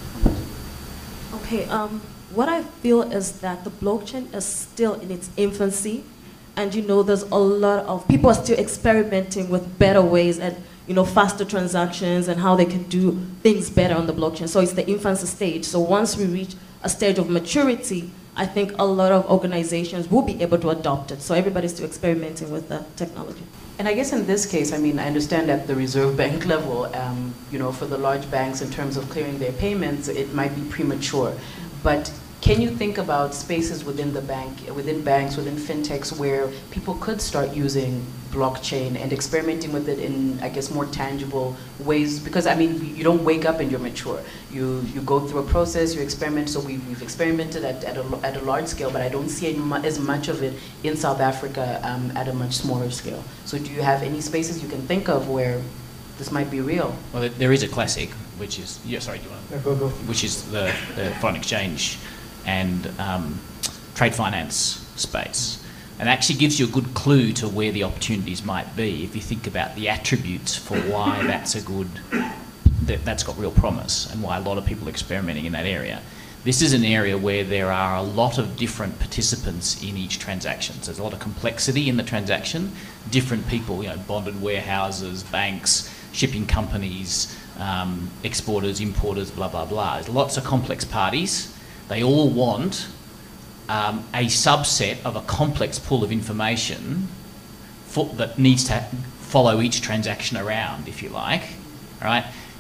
Okay, um, what I feel is that the blockchain is still in its infancy, and you know, there's a lot of people are still experimenting with better ways and you know, faster transactions and how they can do things better on the blockchain. So it's the infancy stage. So once we reach a stage of maturity, I think a lot of organizations will be able to adopt it. So everybody's still experimenting with the technology. And I guess in this case, I mean, I understand at the Reserve Bank level, um, you know, for the large banks in terms of clearing their payments, it might be premature. But can you think about spaces within the bank, within banks, within fintechs, where people could start using blockchain and experimenting with it in, I guess, more tangible ways? Because, I mean, you don't wake up and you're mature. You you go through a process, you experiment. So we've, we've experimented at, at, a, at a large scale, but I don't see any, as much of it in South Africa um, at a much smaller scale. So do you have any spaces you can think of where this might be real? Well, there- there is a classic, which is, yeah, sorry, do you want to? Yeah, go, go. Which is the, the foreign exchange and um, trade finance space. And actually gives you a good clue to where the opportunities might be if you think about the attributes for why that's a good, that, that's got real promise and why a lot of people are experimenting in that area. This is an area where there are a lot of different participants in each transaction. So there's a lot of complexity in the transaction, different people, you know, bonded warehouses, banks, shipping companies, um, exporters, importers, blah, blah, blah. There's lots of complex parties. They all want um, a subset of a complex pool of information for, that needs to follow each transaction around, if you like, all right?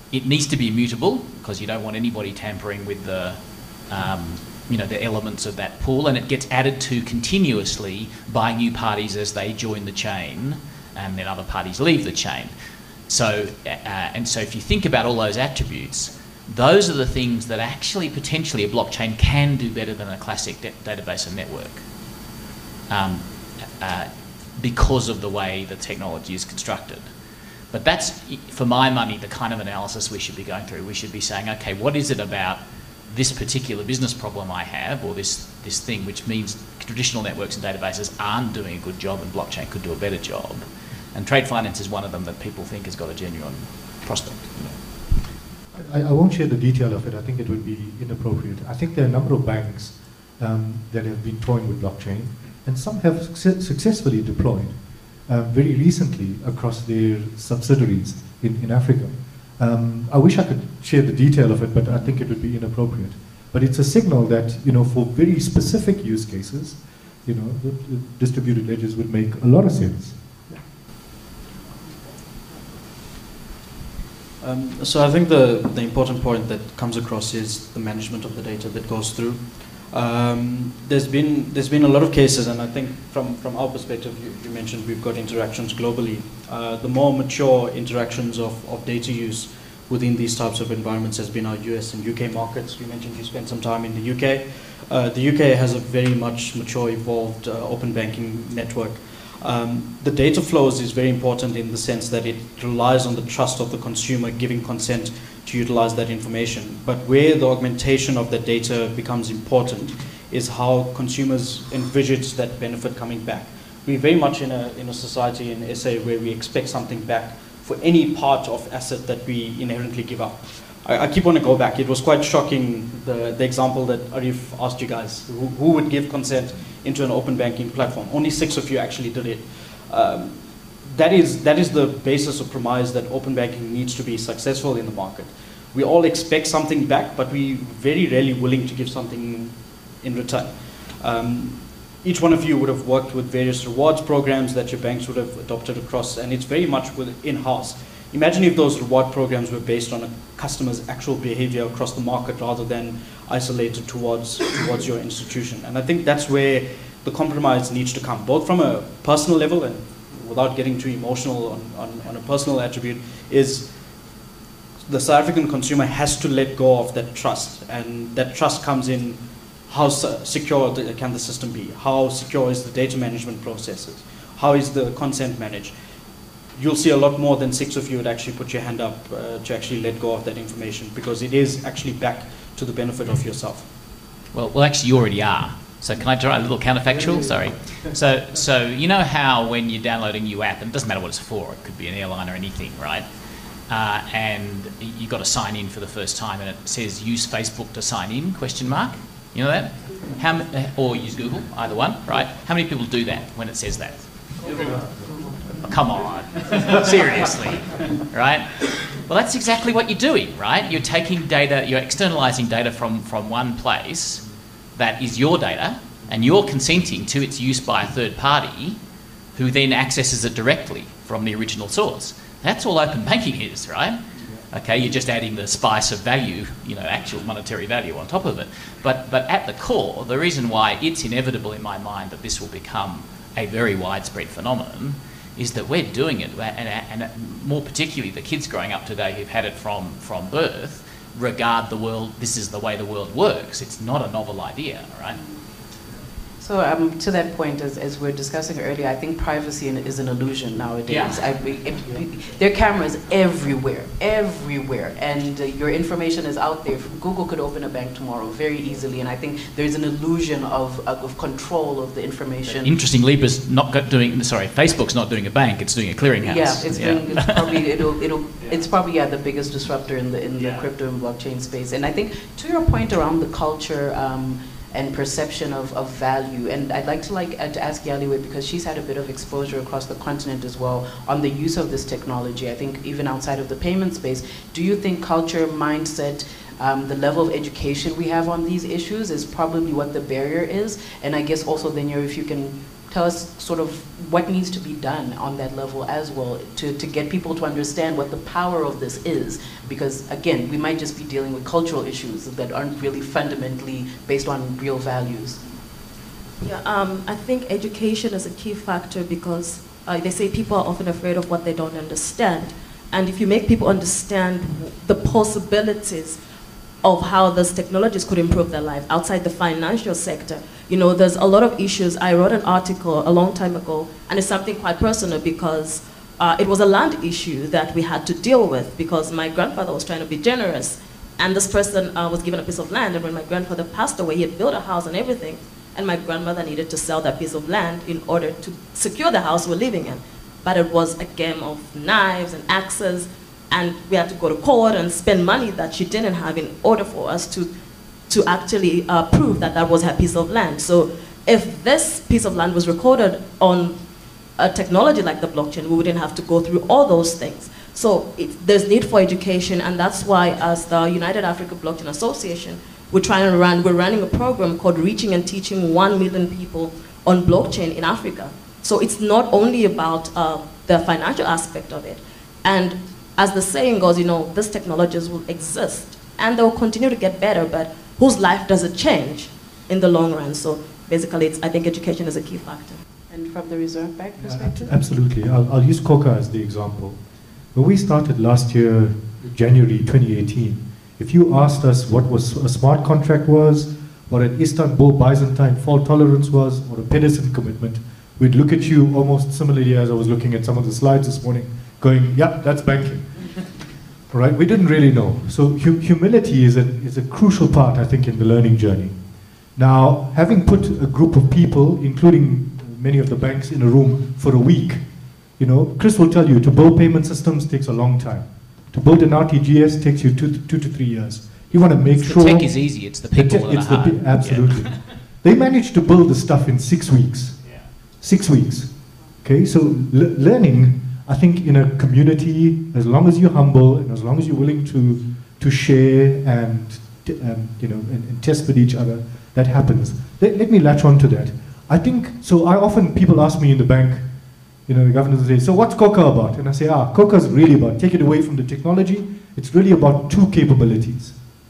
it needs to be immutable because you don't want anybody tampering with the, um, you know, the elements of that pool, and it gets added to continuously by new parties as they join the chain, and then other parties leave the chain. So, uh, and so if you think about all those attributes, those are the things that actually potentially a blockchain can do better than a classic database and network, um, uh, because of the way the technology is constructed. But that's, for my money, the kind of analysis we should be going through. We should be saying, okay, what is it about this particular business problem I have, or this, this thing, which means traditional networks and databases aren't doing a good job and blockchain could do a better job. And trade finance is one of them that people think has got a genuine prospect. You know. I, I won't share the detail of it. I think it would be inappropriate. I think there are a number of banks um, that have been toying with blockchain, and some have success successfully deployed uh, very recently across their subsidiaries in, in Africa. Um, I wish I could share the detail of it, but I think it would be inappropriate. But it's a signal that, you know, for very specific use cases, you know, the, the distributed ledgers would make a lot of sense. Um, so I think the, the important point that comes across is the management of the data that goes through. Um, there's been there's been a lot of cases, and I think from, from our perspective, you, you mentioned we've got interactions globally. Uh, the more mature interactions of, of data use within these types of environments has been our U S and U K markets. You mentioned you spent some time in the U K. Uh, the U K has a very much mature, evolved uh, open banking network. Um, the data flows is very important in the sense that it relies on the trust of the consumer giving consent to utilize that information. But where the augmentation of that data becomes important is how consumers envisage that benefit coming back. We're very much in a, in a society in S A where we expect something back for any part of asset that we inherently give up. I, I keep on to go back. It was quite shocking, the, the example that Arif asked you guys, who, who would give consent into an open banking platform. Only six of you actually did it. Um, that is, that is the basis of premise that open banking needs to be successful in the market. We all expect something back, but we very rarely willing to give something in return. Um, each one of you would have worked with various rewards programs that your banks would have adopted across, and it's very much in-house. Imagine if those reward programs were based on a customer's actual behavior across the market rather than isolated towards, towards your institution. And I think that's where the compromise needs to come, both from a personal level and without getting too emotional on, on, on a personal attribute, is the South African consumer has to let go of that trust. And that trust comes in how secure can the system be? How secure is the data management processes? How is the consent managed? You'll see a lot more than six of you would actually put your hand up uh, to actually let go of that information, because it is actually back to the benefit of yourself. Well, well, actually, you already are. So can I try a little counterfactual? Sorry. So, so you know how when you're downloading a new app, and it doesn't matter what it's for, it could be an airline or anything, right? Uh, and you've got to sign in for the first time, and it says use Facebook to sign in, question mark. You know that? How, or use Google, either one, right? How many people do that when it says that? Come on, seriously, right? Well, that's exactly what you're doing, right? You're taking data, you're externalizing data from, from one place that is your data, and you're consenting to its use by a third party who then accesses it directly from the original source. That's all open banking is, right? Okay, you're just adding the spice of value, you know, actual monetary value on top of it. But, but at the core, the reason why it's inevitable in my mind that this will become a very widespread phenomenon is that we're doing it, and, and more particularly the kids growing up today who've had it from, from birth regard the world, this is the way the world works. It's not a novel idea, right? So um, to that point, as, as we were discussing earlier, I think privacy is an illusion nowadays. Yeah. I, it, it, there are cameras everywhere, everywhere, and uh, your information is out there. Google could open a bank tomorrow very easily, and I think there's an illusion of, of, of control of the information. Interesting, Libra's not doing, sorry, Facebook's not doing a bank, it's doing a clearinghouse. Yeah, it's, yeah. Doing, it's probably, it'll, it'll, it's probably yeah, the biggest disruptor in the, in the yeah. crypto and blockchain space. And I think to your point around the culture, um, and perception of, of value. And I'd like to like uh, to ask Yaliwe, because she's had a bit of exposure across the continent as well on the use of this technology. I think even outside of the payment space, do you think culture, mindset, um, the level of education we have on these issues is probably what the barrier is? And I guess also then, you know, if you can tell us sort of what needs to be done on that level as well to, to get people to understand what the power of this is. Because again, we might just be dealing with cultural issues that aren't really fundamentally based on real values. Yeah, um, I think education is a key factor because uh, they say people are often afraid of what they don't understand. And if you make people understand the possibilities of how those technologies could improve their life outside the financial sector, you know, there's a lot of issues. I wrote an article a long time ago, and it's something quite personal because uh, it was a land issue that we had to deal with because my grandfather was trying to be generous, and this person uh, was given a piece of land, and when my grandfather passed away, he had built a house and everything, and my grandmother needed to sell that piece of land in order to secure the house we're living in. But it was a game of knives and axes, and we had to go to court and spend money that she didn't have in order for us to, to actually uh, prove that that was her piece of land. So if this piece of land was recorded on a technology like the blockchain, we wouldn't have to go through all those things. So it, there's need for education, and that's why as the United Africa Blockchain Association, we're trying to run, we're running a program called Reaching and Teaching one million People on Blockchain in Africa. So it's not only about uh, the financial aspect of it. And as the saying goes, you know, these technologies will exist and they'll continue to get better, but whose life does it change in the long run? So basically, it's, I think education is a key factor. And from the Reserve Bank perspective? Yeah, absolutely. I'll, I'll use Coca as the example. When we started last year, January twenty eighteen, if you asked us what was a smart contract was, what an Istanbul Byzantine fault tolerance was, or a Pedersen commitment, we'd look at you almost similarly as I was looking at some of the slides this morning, going, yeah, that's banking. Right? We didn't really know. So hu humility is a, is a crucial part, I think, in the learning journey. Now, having put a group of people, including many of the banks, in a room for a week, you know, Chris will tell you, to build payment systems takes a long time. To build an R T G S takes you two, two to three years. You want to make the sure... The tech is easy, it's the people the that it's are hard. The, absolutely. Yeah. They managed to build the stuff in six weeks. Yeah. Six weeks. Okay, so learning, I think, in a community, as long as you're humble and as long as you're willing to, to share and, um, you know, and, and test with each other, that happens. Let, let me latch on to that. I think, so I often, people ask me in the bank, you know, the governors will say, so what's Coca about? And I say, ah, Coca is really about, take it away from the technology, it's really about two capabilities.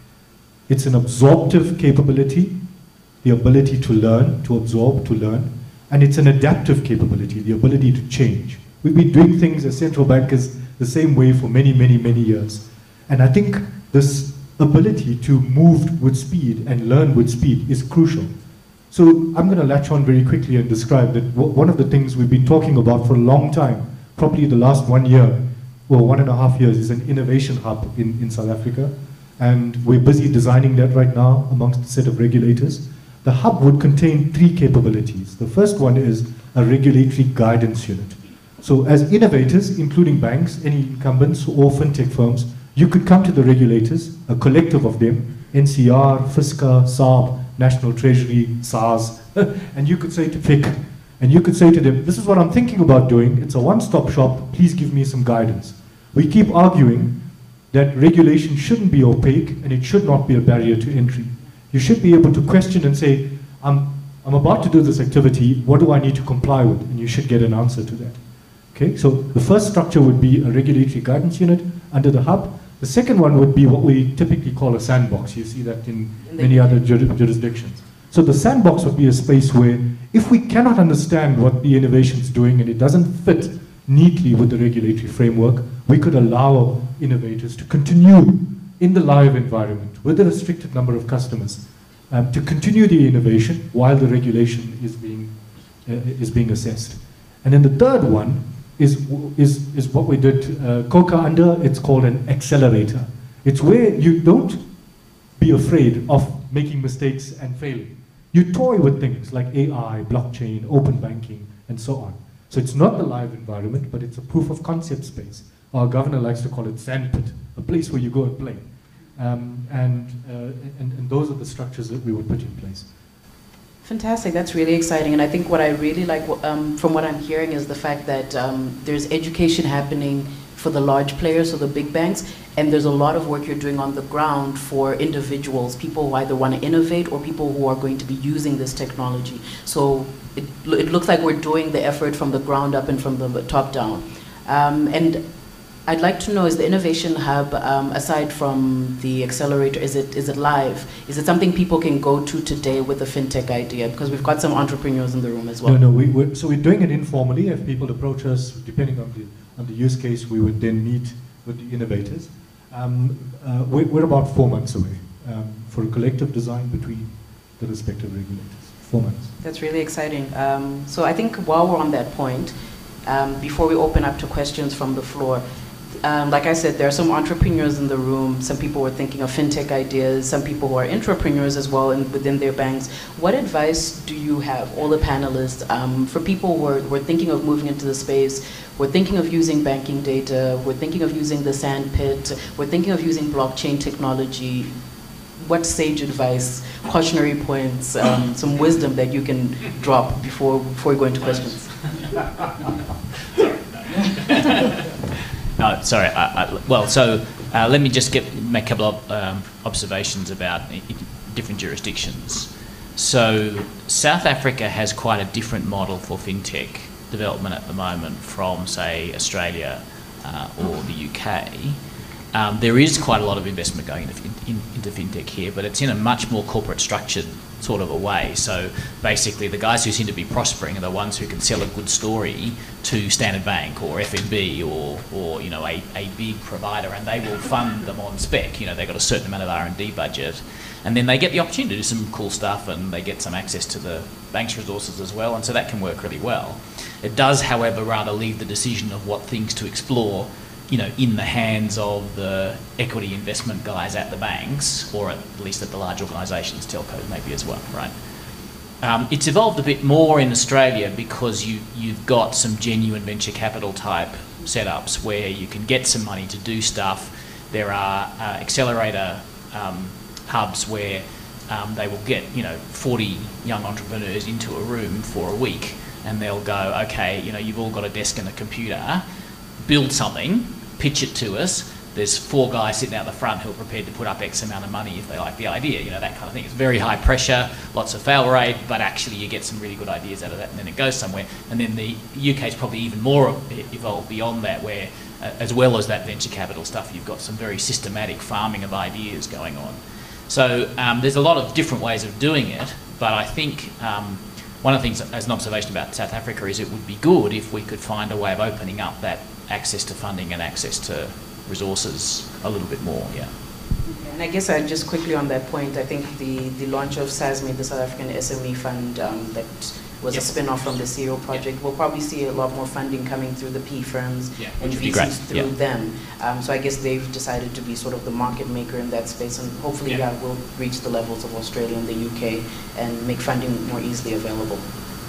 It's an absorptive capability, the ability to learn, to absorb, to learn, and it's an adaptive capability, the ability to change. We've been doing things as central bankers the same way for many, many, many years. And I think this ability to move with speed and learn with speed is crucial. So I'm going to latch on very quickly and describe that one of the things we've been talking about for a long time, probably the last one year or one and a half years, is an innovation hub in, in South Africa. And we're busy designing that right now amongst a set of regulators. The hub would contain three capabilities. The first one is a regulatory guidance unit. So as innovators, including banks, any incumbents or fintech firms, you could come to the regulators, a collective of them, N C R, FISCA, S A B, National Treasury, SARS, and you could say to F I C, and you could say to them, this is what I'm thinking about doing, it's a one-stop shop, please give me some guidance. We keep arguing that regulation shouldn't be opaque and it should not be a barrier to entry. You should be able to question and say, I'm, I'm about to do this activity, what do I need to comply with? And you should get an answer to that. Okay, so the first structure would be a regulatory guidance unit under the hub. The second one would be what we typically call a sandbox. You see that in many other jur jurisdictions. So the sandbox would be a space where if we cannot understand what the innovation is doing and it doesn't fit neatly with the regulatory framework, we could allow innovators to continue in the live environment with a restricted number of customers um, to continue the innovation while the regulation is being, uh, is being assessed. And then the third one is, is, is what we did uh, Coca under, it's called an accelerator. It's where you don't be afraid of making mistakes and failing. You toy with things like A I, blockchain, open banking, and so on. So it's not the live environment, but it's a proof of concept space. Our governor likes to call it sandpit, a place where you go and play. Um, and, uh, and, and those are the structures that we would put in place. Fantastic, that's really exciting. And I think what I really like um, from what I'm hearing is the fact that um, there's education happening for the large players, so the big banks. and there's a lot of work you're doing on the ground for individuals, people who either want to innovate or people who are going to be using this technology. So it, it looks like we're doing the effort from the ground up and from the top down. Um, and I'd like to know, is the Innovation Hub, um, aside from the accelerator, is it is it live? Is it something people can go to today with a fintech idea? Because we've got some entrepreneurs in the room as well. No, no, we, we're, so we're doing it informally. If people approach us, depending on the, on the use case, we would then meet with the innovators. Um, uh, we're, we're about four months away um, for a collective design between the respective regulators. Four months. That's really exciting. Um, so I think while we're on that point, um, before we open up to questions from the floor, Um, like I said, there are some entrepreneurs in the room. Some people were thinking of fintech ideas. Some people who are entrepreneurs as well in, within their banks. What advice do you have, all the panelists, um, for people who are, who are thinking of moving into the space, who are thinking of using banking data, who are thinking of using the sandpit, who are thinking of using blockchain technology? What sage advice, cautionary points, um, some wisdom that you can drop before, before we go into questions? No, sorry. I, I, well, so uh, let me just get, make a couple of um, observations about different jurisdictions. So South Africa has quite a different model for fintech development at the moment from, say, Australia uh, or the U K. Um, there is quite a lot of investment going into, in, into fintech here, but it's in a much more corporate structured sort of a way. So basically the guys who seem to be prospering are the ones who can sell a good story to Standard Bank or F N B or, or you know, a, a big provider, and they will fund them on spec. You know, they've got a certain amount of R and D budget, and then they get the opportunity to do some cool stuff, and they get some access to the bank's resources as well, and so that can work really well. It does, however, rather leave the decision of what things to explore, you know, in the hands of the equity investment guys at the banks, or at least at the large organisations, telcos maybe as well, right? Um, it's evolved a bit more in Australia because you, you've got some genuine venture capital type setups where you can get some money to do stuff. There are uh, accelerator um, hubs where um, they will get, you know, forty young entrepreneurs into a room for a week, and they'll go, okay, you know, you've all got a desk and a computer, build something, pitch it to us. There's four guys sitting out the front who are prepared to put up X amount of money if they like the idea, you know, that kind of thing. It's very high pressure, lots of fail rate, but actually you get some really good ideas out of that, and then it goes somewhere. And then the U K is probably even more evolved beyond that, where uh, as well as that venture capital stuff, you've got some very systematic farming of ideas going on. So um, there's a lot of different ways of doing it, but I think um, one of the things, as an observation about South Africa, is it would be good if we could find a way of opening up that access to funding and access to resources a little bit more, yeah. And I guess I just quickly on that point, I think the, the launch of SASME, the South African S M E Fund, um, that was yes. a spin-off from the C E O project, yeah. we'll probably see a lot more funding coming through the P firms yeah, and V Cs through yeah. them. Um, so I guess they've decided to be sort of the market maker in that space, and hopefully yeah. yeah, we'll reach the levels of Australia and the U K and make funding more easily available.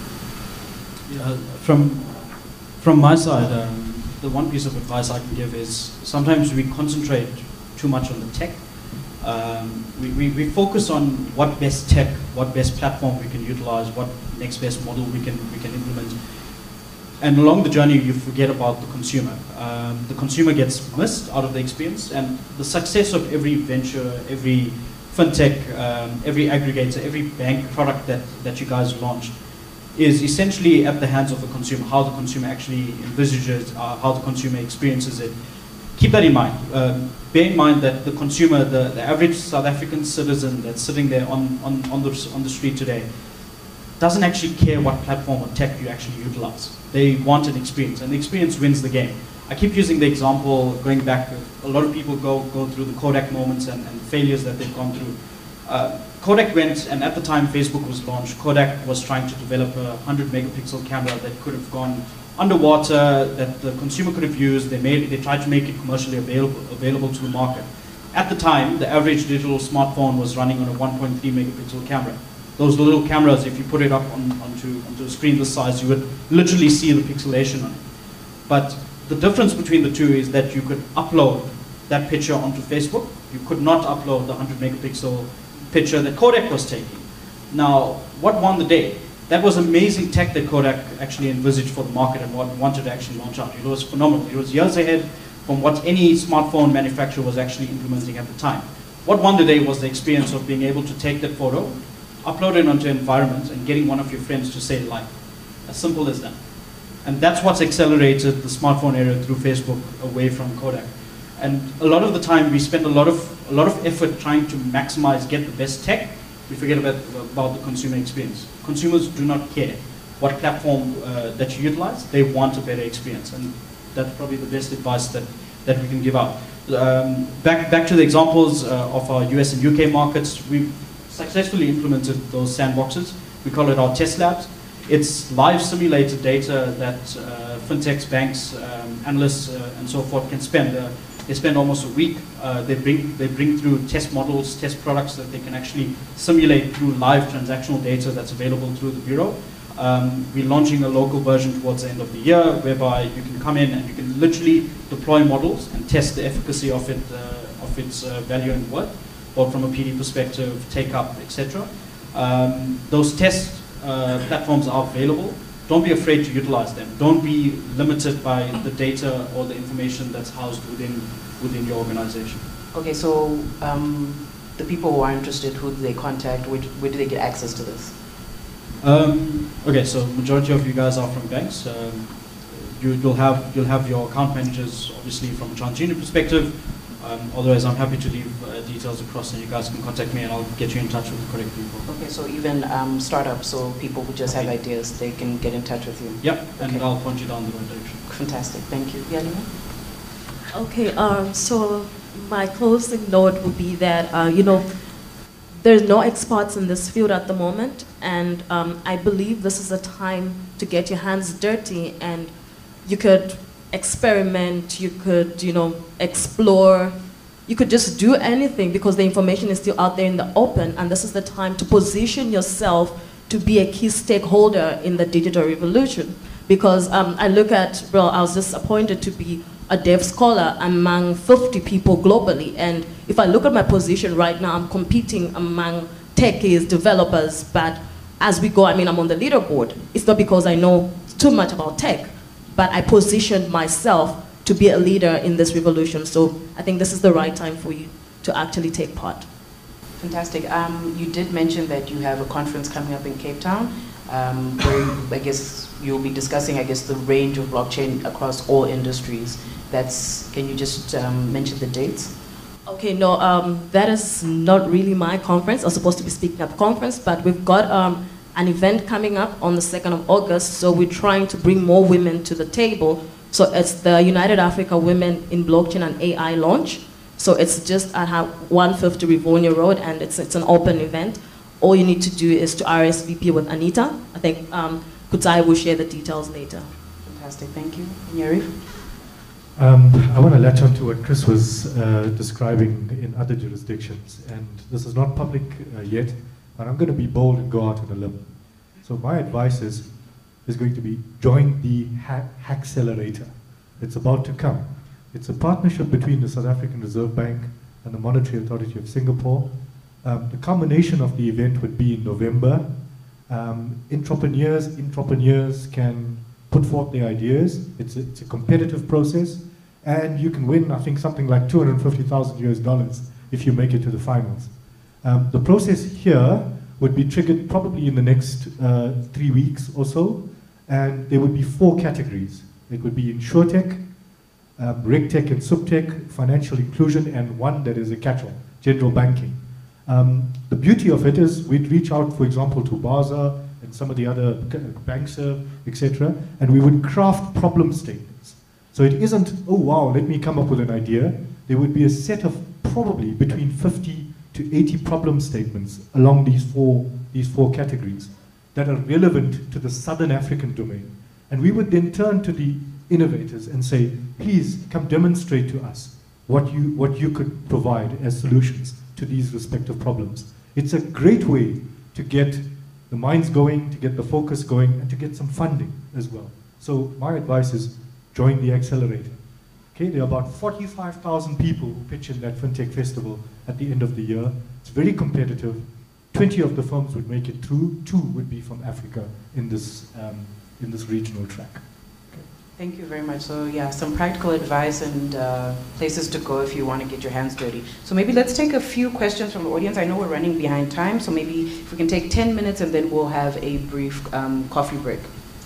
Yeah, from, from my side, um, the one piece of advice I can give is sometimes we concentrate too much on the tech. Um, we, we, we focus on what best tech, what best platform we can utilize, what next best model we can, we can implement. And along the journey, you forget about the consumer. Um, the consumer gets missed out of the experience, and the success of every venture, every fintech, um, every aggregator, every bank product that, that you guys launched is essentially at the hands of the consumer, how the consumer actually envisages, uh, how the consumer experiences it. Keep that in mind. Um, bear in mind that the consumer, the, the average South African citizen that's sitting there on, on, on, the, on the street today, doesn't actually care what platform or tech you actually utilize. They want an experience, and the experience wins the game. I keep using the example, going back, a lot of people go, go through the Kodak moments and, and failures that they've gone through. Uh, Kodak went, and at the time Facebook was launched, Kodak was trying to develop a one hundred megapixel camera that could have gone underwater, that the consumer could have used. They made, they tried to make it commercially available, available to the market. At the time, the average digital smartphone was running on a one point three megapixel camera. Those little cameras, if you put it up on, onto, onto a screen this size, you would literally see the pixelation on it. But the difference between the two is that you could upload that picture onto Facebook. You could not upload the one hundred megapixel picture that Kodak was taking. Now, what won the day? That was amazing tech that Kodak actually envisaged for the market and what wanted to actually launch out. It was phenomenal. It was years ahead. from what any smartphone manufacturer was actually implementing at the time. What won the day was the experience of being able to take that photo, upload it onto an environment, and getting one of your friends to say like. As simple as that. And that's what's accelerated the smartphone era through Facebook away from Kodak. And a lot of the time we spend a lot of a lot of effort trying to maximize, get the best tech. We forget about, about the consumer experience. Consumers do not care what platform uh, that you utilize. They want a better experience. And that's probably the best advice that, that we can give out. Um, back, back to the examples uh, of our U S and U K markets, we've successfully implemented those sandboxes. We call it our test labs. It's live simulated data that uh, fintechs, banks, um, analysts, uh, and so forth can spend. Uh, they spend almost a week. Uh, they bring they bring through test models, test products that they can actually simulate through live transactional data that's available through the bureau. Um, we're launching a local version towards the end of the year, whereby you can come in and you can literally deploy models and test the efficacy of it, uh, of its uh, value and worth, both from a P D perspective, take up, et cetera. Um, those tests. Uh, platforms are available. Don't be afraid to utilize them. Don't be limited by the data or the information that's housed within within your organization. Okay, so um, the people who are interested, who do they contact? Where, where do they get access to this? Um, okay, so majority of you guys are from banks. Um, you, you'll have you'll have your account managers, obviously from a TransUnion perspective. Um, otherwise, I'm happy to leave uh, details across, and you guys can contact me, and I'll get you in touch with the correct people. Okay, so even um, startups, so people who just have ideas, they can get in touch with you. Yep, and okay. I'll point you down the right direction. Fantastic, thank you. Yalima? Okay, um, so my closing note would be that uh, you know, there's no experts in this field at the moment, and um, I believe this is a time to get your hands dirty, and you could experiment, you could, you know, explore, you could just do anything because the information is still out there in the open, and this is the time to position yourself to be a key stakeholder in the digital revolution. Because um, I look at, well, I was just appointed to be a dev scholar among fifty people globally, and if I look at my position right now, I'm competing among techies, developers, but as we go, I mean, I'm on the leaderboard. It's not because I know too much about tech, but I positioned myself to be a leader in this revolution. So I think this is the right time for you to actually take part. Fantastic. Um, you did mention that you have a conference coming up in Cape Town, um, where you, I guess you'll be discussing, I guess, the range of blockchain across all industries. That's, can you just um, mention the dates? Okay, no, um, that is not really my conference. I was supposed to be speaking at the conference, but we've got um, an event coming up on the second of August, so we're trying to bring more women to the table. So it's the United Africa Women in Blockchain and A I launch. So it's just at one fifty Rivonia Road, and it's, it's an open event. All you need to do is to R S V P with Anita. I think um, Kutai will share the details later. Fantastic, thank you. Yarif? Um, I want to latch on to what Chris was uh, describing in other jurisdictions, and this is not public uh, yet, but I'm going to be bold and go out on a limb. So my advice is, is going to be join the Hackcelerator. It's about to come. It's a partnership between the South African Reserve Bank and the Monetary Authority of Singapore. Um, the culmination of the event would be in November. Um, entrepreneurs, entrepreneurs can put forth their ideas. It's a, it's a competitive process, and you can win, I think, something like two hundred fifty thousand U S dollars if you make it to the finals. Um, the process here would be triggered probably in the next uh, three weeks or so, and there would be four categories. It would be InsurTech, um, RegTech and SupTech, financial inclusion, and one that is a catch-all, general banking. Um, the beauty of it is we'd reach out, for example, to Baza and some of the other banks, uh, et cetera, and we would craft problem statements. So it isn't, oh wow, let me come up with an idea. There would be a set of probably between fifty to eighty problem statements along these four, these four categories that are relevant to the Southern African domain. And we would then turn to the innovators and say, please come demonstrate to us what you, what you could provide as solutions to these respective problems. It's a great way to get the minds going, to get the focus going, and to get some funding as well. So my advice is join the accelerator. Okay, there are about forty-five thousand people who pitch in that FinTech Festival at the end of the year. It's very competitive. twenty of the firms would make it through. Two would be from Africa in this, um, in this regional track. Okay. Thank you very much. So yeah, some practical advice and uh, places to go if you want to get your hands dirty. So maybe let's take a few questions from the audience. I know we're running behind time, so maybe if we can take ten minutes and then we'll have a brief um, coffee break.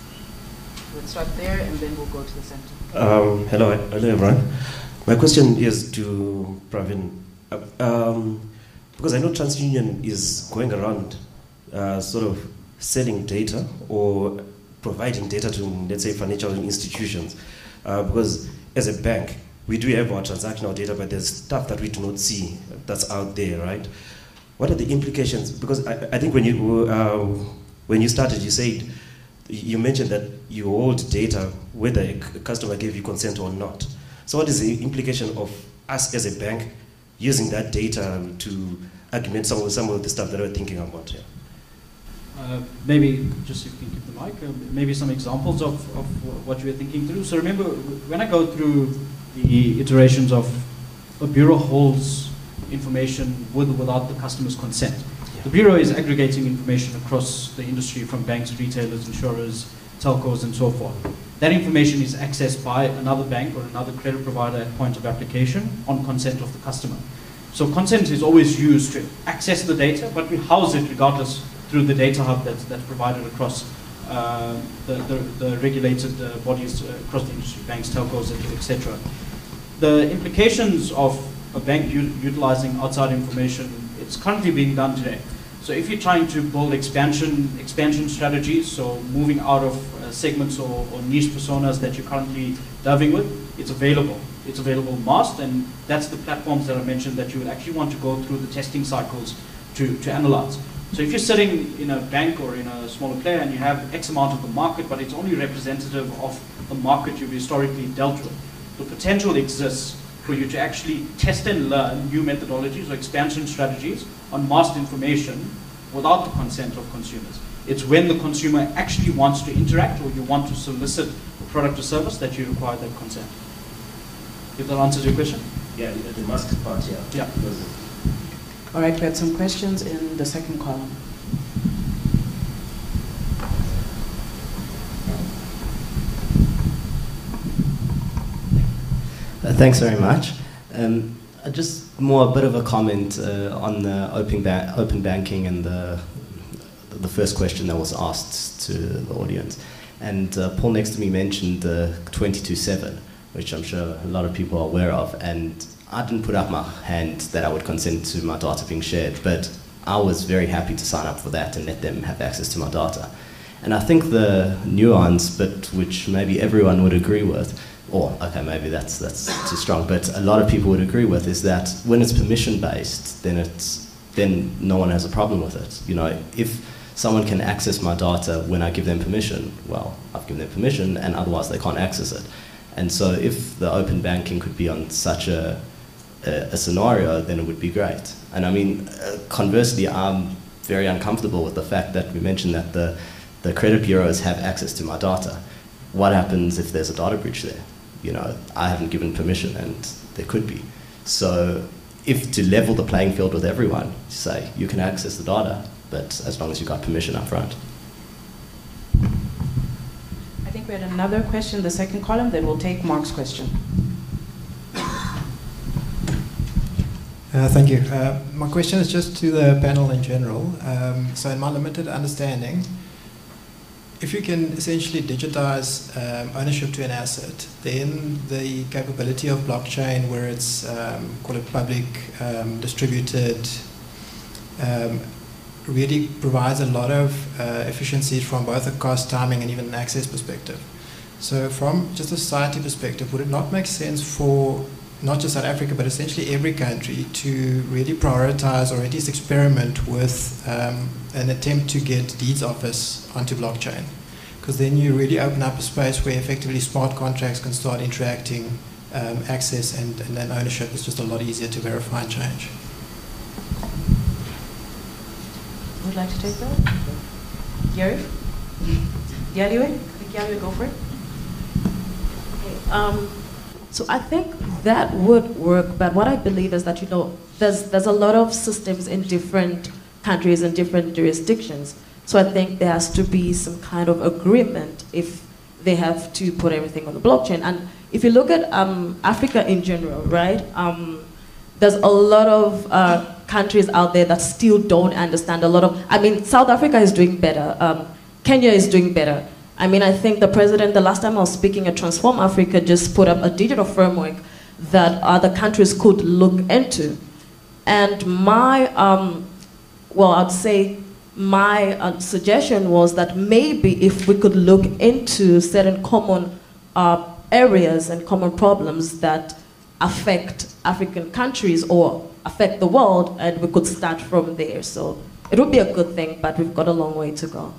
Let's start there and then we'll go to the center. Um, hello, hello everyone. My question is to Pravin. Uh, um, because I know TransUnion is going around uh, sort of selling data or providing data to, let's say, financial institutions. Uh, because as a bank, we do have our transactional data, but there's stuff that we do not see that's out there, right? What are the implications? Because I, I think when you, uh, when you started, you said, you mentioned that you hold data whether a customer gave you consent or not. So what is the implication of us as a bank using that data to augment some of, some of the stuff that we're thinking about here? Uh, maybe, just if you can keep the mic, uh, maybe some examples of, of what you were thinking through. So remember, when I go through the iterations of a bureau holds information with or without the customer's consent. Yeah. The bureau is aggregating information across the industry from banks, retailers, insurers, telcos, and so forth. That information is accessed by another bank or another credit provider at point of application on consent of the customer. So consent is always used to access the data, but we house it regardless through the data hub that's, that's provided across uh, the, the, the regulated uh, bodies uh, across the industry, banks, telcos, et cetera. The implications of a bank utilizing outside information, it's currently being done today. So if you're trying to build expansion expansion strategies, so moving out of uh, segments or, or niche personas that you're currently delving with, it's available. It's available masked, and that's the platforms that I mentioned that you would actually want to go through the testing cycles to, to analyze. So if you're sitting in a bank or in a smaller player and you have X amount of the market, but it's only representative of the market you've historically dealt with, the potential exists for you to actually test and learn new methodologies or expansion strategies on masked information without the consent of consumers. It's when the consumer actually wants to interact or you want to solicit a product or service that you require that consent. If that answers your question? Yeah, the masked part, yeah. Yeah. All right, we had some questions in the second column. Uh, thanks very much. Um, uh, just more a bit of a comment uh, on the open, ba open banking and the, the first question that was asked to the audience. And uh, Paul next to me mentioned the twenty-two seven, which I'm sure a lot of people are aware of. And I didn't put up my hand that I would consent to my data being shared, but I was very happy to sign up for that and let them have access to my data. And I think the nuance, but which maybe everyone would agree with, or okay, maybe that's that's too strong, but a lot of people would agree with, is that when it's permission-based, then it's then no one has a problem with it. You know, if someone can access my data when I give them permission, well, I've given them permission, and otherwise they can't access it. And so if the open banking could be on such a a, a scenario, then it would be great. And I mean, uh, conversely, I'm very uncomfortable with the fact that we mentioned that the, the credit bureaus have access to my data. What happens if there's a data breach there? You know, I haven't given permission, and there could be. So if to level the playing field with everyone, say, you can access the data, but as long as you got permission up front. I think we had another question in the second column, then we'll take Mark's question. Uh, thank you. Uh, my question is just to the panel in general. Um, so in my limited understanding, if you can essentially digitize um, ownership to an asset, then the capability of blockchain, where it's, um, call it public, um, distributed, um, really provides a lot of uh, efficiencies from both a cost, timing, and even an access perspective. So from just a society perspective, would it not make sense for not just South Africa, but essentially every country to really prioritize or at least experiment with um, an attempt to get deeds office onto blockchain? Because then you really open up a space where effectively smart contracts can start interacting, um, access and, and then ownership is just a lot easier to verify and change. Would like to take that? Gary? Yaliwe? Yaliwe, go for it. Okay, um, so I think that would work, but what I believe is that, you know, there's, there's a lot of systems in different countries and different jurisdictions. So I think there has to be some kind of agreement if they have to put everything on the blockchain. And if you look at um, Africa in general, right, um, there's a lot of uh, countries out there that still don't understand a lot of, I mean, South Africa is doing better. Um, Kenya is doing better. I mean, I think the president, the last time I was speaking at Transform Africa, just put up a digital framework that other countries could look into. And my, um, well, I'd say my uh, suggestion was that maybe if we could look into certain common uh, areas and common problems that affect African countries or affect the world, and we could start from there. So it would be a good thing, but we've got a long way to go.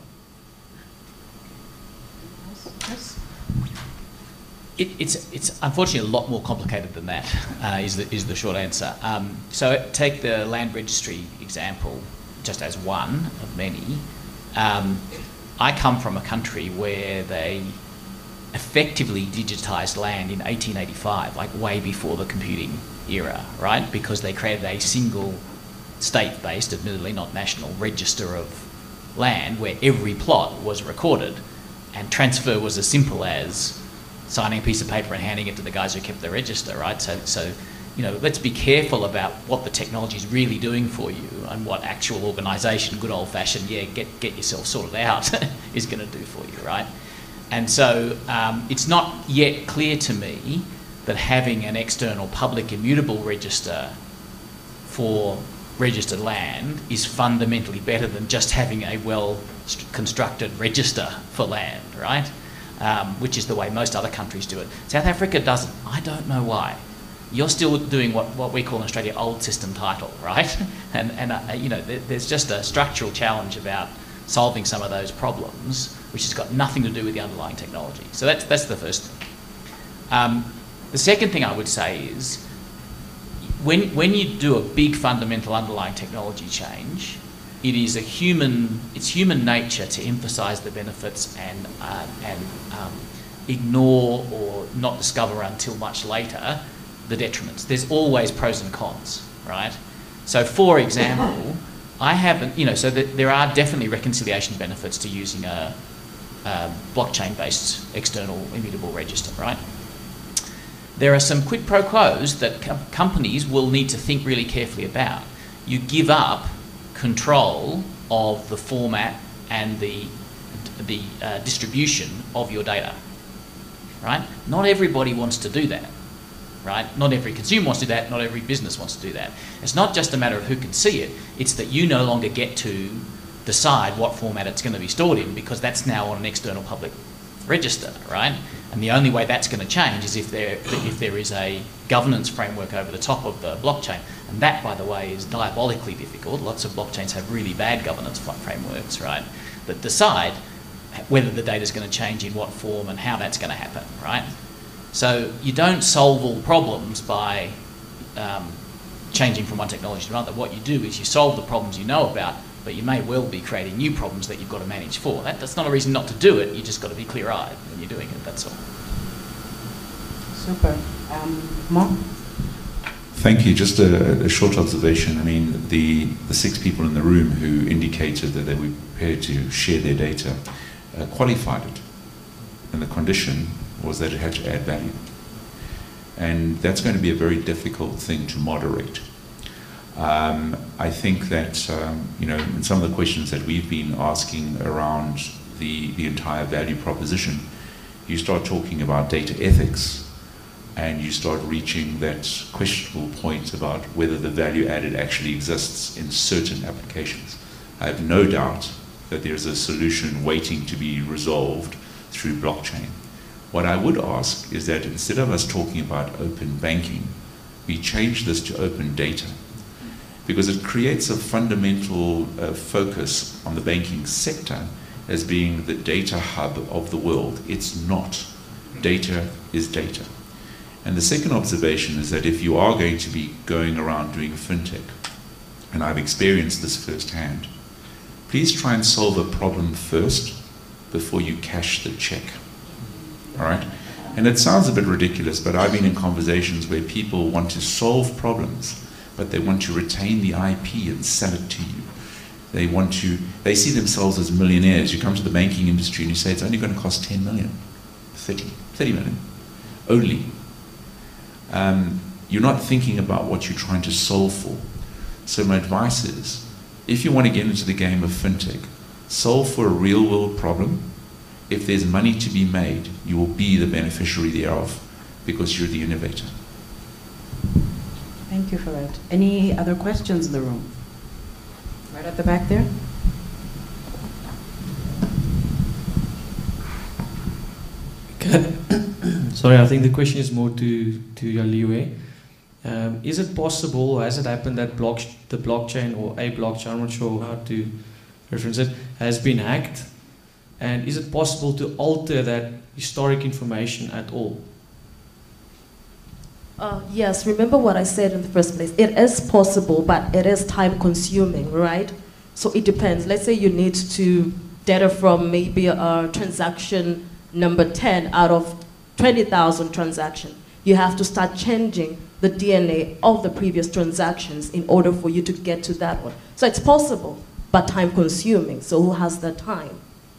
It, it's, it's unfortunately a lot more complicated than that, uh, is, the, is the short answer. Um, so take the land registry example, just as one of many. Um, I come from a country where they effectively digitised land in eighteen eighty-five, like way before the computing era, right? Because they created a single state-based, admittedly not national, register of land where every plot was recorded, and transfer was as simple as signing a piece of paper and handing it to the guys who kept the register, right? So, so you know, let's be careful about what the technology is really doing for you and what actual organisation, good old-fashioned, yeah, get, get yourself sorted out is going to do for you, right? And so um, it's not yet clear to me that having an external public immutable register for registered land is fundamentally better than just having a well-constructed register for land, right? Um, which is the way most other countries do it. South Africa doesn't. I don't know why. You're still doing what, what we call in Australia old system title, right? And, and uh, you know, there, there's just a structural challenge about solving some of those problems, which has got nothing to do with the underlying technology. So that's, that's the first thing. Um, the second thing I would say is, when, when you do a big fundamental underlying technology change, it is a human, it's human nature to emphasise the benefits and, uh, and um, ignore or not discover until much later the detriments. There's always pros and cons, right? So for example, I haven't, you know, so that there are definitely reconciliation benefits to using a, a blockchain-based external immutable register, right? There are some quid pro quos that com companies will need to think really carefully about. You give up control of the format and the, the uh, distribution of your data, right? Not everybody wants to do that, right? Not every consumer wants to do that, not every business wants to do that. It's not just a matter of who can see it, it's that you no longer get to decide what format it's going to be stored in, because that's now on an external public register, right? And the only way that's going to change is if there, if there is a governance framework over the top of the blockchain. And that, by the way, is diabolically difficult. Lots of blockchains have really bad governance frameworks, right, that decide whether the data is going to change in what form and how that's going to happen, right? So you don't solve all problems by um, changing from one technology to another. What you do is you solve the problems you know about, but you may well be creating new problems that you've got to manage for. That, that's not a reason not to do it. You just got to be clear-eyed when you're doing it, that's all. Super. Um, Mark? Thank you. Just a, a short observation. I mean, the, the six people in the room who indicated that they were prepared to share their data uh, qualified it. And the condition was that it had to add value. And that's going to be a very difficult thing to moderate. Um, I think that, um, you know, in some of the questions that we've been asking around the, the entire value proposition, you start talking about data ethics, and you start reaching that questionable point about whether the value added actually exists in certain applications. I have no doubt that there's a solution waiting to be resolved through blockchain. What I would ask is that instead of us talking about open banking, we change this to open data, because it creates a fundamental uh, focus on the banking sector as being the data hub of the world. It's not. Data is data. And the second observation is that if you are going to be going around doing fintech, and I've experienced this firsthand, please try and solve a problem first before you cash the check. All right? And it sounds a bit ridiculous, but I've been in conversations where people want to solve problems, but they want to retain the I P and sell it to you. They want to, they see themselves as millionaires. You come to the banking industry and you say it's only going to cost ten million. thirty, thirty million only. Um, you're not thinking about what you're trying to solve for. So my advice is, if you want to get into the game of fintech, solve for a real world problem. If there's money to be made, you will be the beneficiary thereof because you're the innovator. Thank you for that. Any other questions in the room? Right at the back there. Sorry, I think the question is more to, to Yaliwe. Um, is it possible, has it happened that block, the blockchain or a blockchain, I'm not sure how to reference it, has been hacked? And is it possible to alter that historic information at all? Uh, yes, remember what I said in the first place. It is possible, but it is time consuming, right? So it depends. Let's say you need to data from maybe a transaction number ten out of twenty thousand transactions. You have to start changing the D N A of the previous transactions in order for you to get to that one. So it's possible, but time consuming. So who has the time?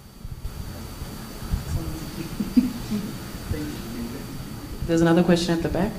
There's another question at the back.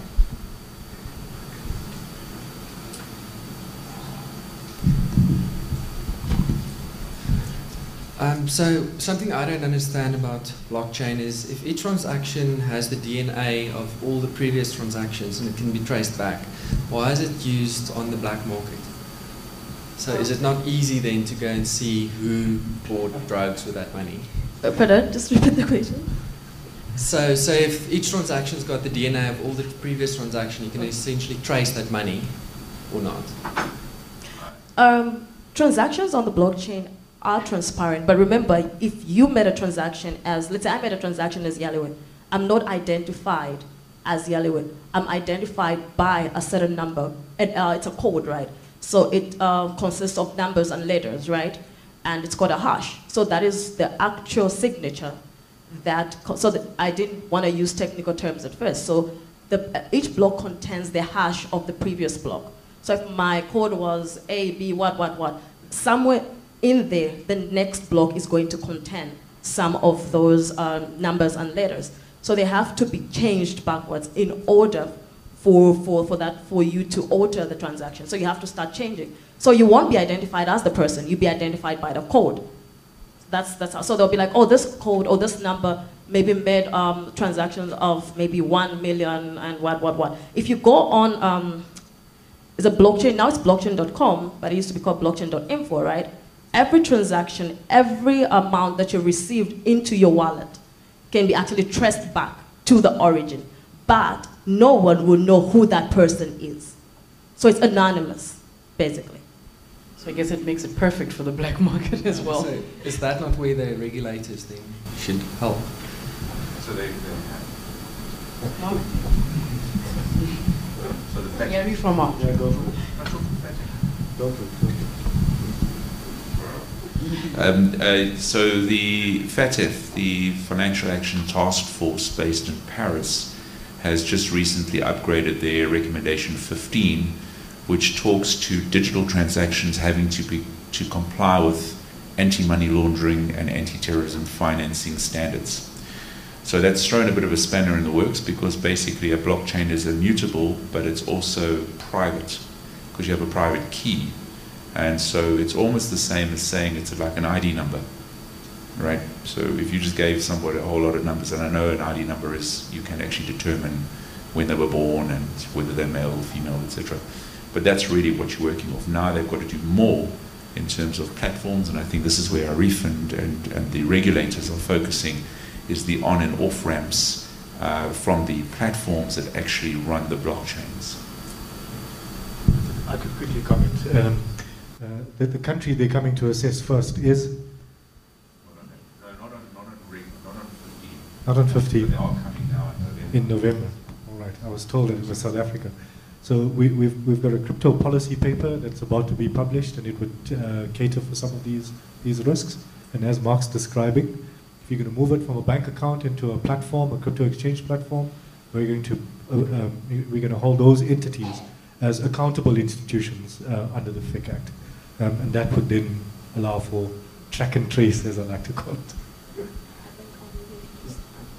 Um, so something I don't understand about blockchain is if each transaction has the D N A of all the previous transactions and it can be traced back, why is it used on the black market? So is it not easy then to go and see who bought drugs with that money? Uh, pardon, just repeat the question. So, so if each transaction's got the D N A of all the previous transactions, you can essentially trace that money or not? Um, transactions on the blockchain are transparent, but remember, if you made a transaction as, let's say I made a transaction as Yaliwe, I'm not identified as Yaliwe. I'm identified by a certain number, and uh, it's a code, right? So it uh, consists of numbers and letters, right? And it's called a hash. So that is the actual signature that, so that I didn't want to use technical terms at first. So the, each block contains the hash of the previous block. So if my code was A, B, what, what, what, somewhere in there, the next block is going to contain some of those uh, numbers and letters. So they have to be changed backwards in order for, for, for, that, for you to alter the transaction. So you have to start changing. So you won't be identified as the person, you'll be identified by the code. That's, that's how, so they'll be like, oh, this code or this number maybe made um, transactions of maybe one million and what, what, what. If you go on, um, it's a blockchain, now it's blockchain dot com, but it used to be called blockchain dot info, right? Every transaction, every amount that you received into your wallet can be actually traced back to the origin. But no one will know who that person is. So it's anonymous, basically. So I guess it makes it perfect for the black market as well. So is that not where the regulators then should help? So they, they No. So the fact Gary from Mark. Yeah, go for it. Go for it. Go for it. Um, uh, so the FATF, the Financial Action Task Force based in Paris, has just recently upgraded their recommendation fifteen, which talks to digital transactions having to be to comply with anti-money laundering and anti-terrorism financing standards. So that's thrown a bit of a spanner in the works because basically a blockchain is immutable, but it's also private because you have a private key. And so it's almost the same as saying it's like an I D number, right? So if you just gave somebody a whole lot of numbers, and I know an I D number is, you can actually determine when they were born and whether they're male or female, et cetera. But that's really what you're working off. Now they've got to do more in terms of platforms, and I think this is where Arif and, and, and the regulators are focusing, is the on and off ramps uh, from the platforms that actually run the blockchains. I could quickly comment. Um, uh, that the country they're coming to assess first is? No, not on, not on, not on fifteen. Not on fifteen. They are coming now in November. In November. All right. I was told that it was South Africa. So we, we've, we've got a crypto policy paper that's about to be published, and it would uh, cater for some of these, these risks. And as Mark's describing, if you're going to move it from a bank account into a platform, a crypto exchange platform, we're going to, uh, um, we're going to hold those entities as accountable institutions uh, under the F I C Act. Um, and that would then allow for track and trace, as I like to call it.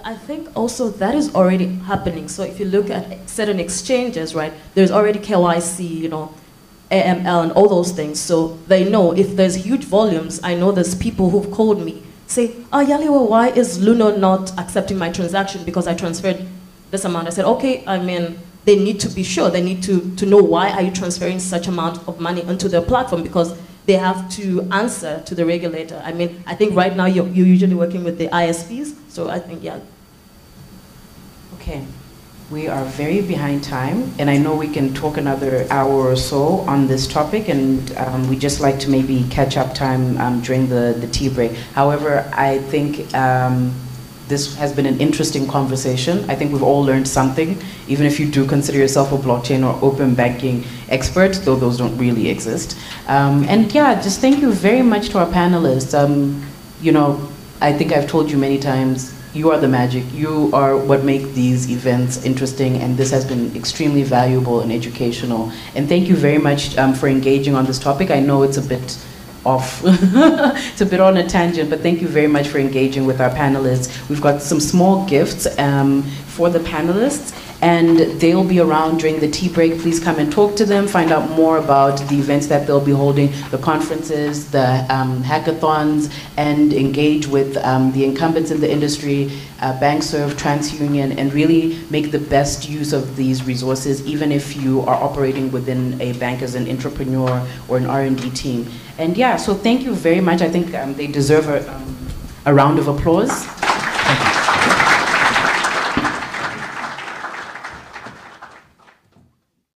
I think also that is already happening. So if you look at certain exchanges, right, there's already K Y C, you know, A M L and all those things. So they know if there's huge volumes, I know there's people who've called me, say, oh, Yaliwa, why is Luno not accepting my transaction because I transferred this amount? I said, okay, I mean, they need to be sure. They need to, to know why are you transferring such amount of money onto their platform, because they have to answer to the regulator. I mean, I think right now you're, you're usually working with the I S Ps, so I think, yeah. Okay, we are very behind time, and I know we can talk another hour or so on this topic, and um, we'd just like to maybe catch up time um, during the, the tea break. However, I think um, this has been an interesting conversation. I think we've all learned something, even if you do consider yourself a blockchain or open banking expert, though those don't really exist. Um, and yeah, just thank you very much to our panelists. Um, you know, I think I've told you many times, you are the magic. You are what make these events interesting, and this has been extremely valuable and educational. And thank you very much um, for engaging on this topic. I know it's a bit off. It's a bit on a tangent, but thank you very much for engaging with our panelists. We've got some small gifts um, for the panelists, and they'll be around during the tea break. Please come and talk to them, find out more about the events that they'll be holding, the conferences, the um, hackathons, and engage with um, the incumbents in the industry, uh, BankServe, TransUnion, and really make the best use of these resources, even if you are operating within a bank as an entrepreneur or an R and D team. And yeah, so thank you very much. I think um, they deserve a, um, a round of applause.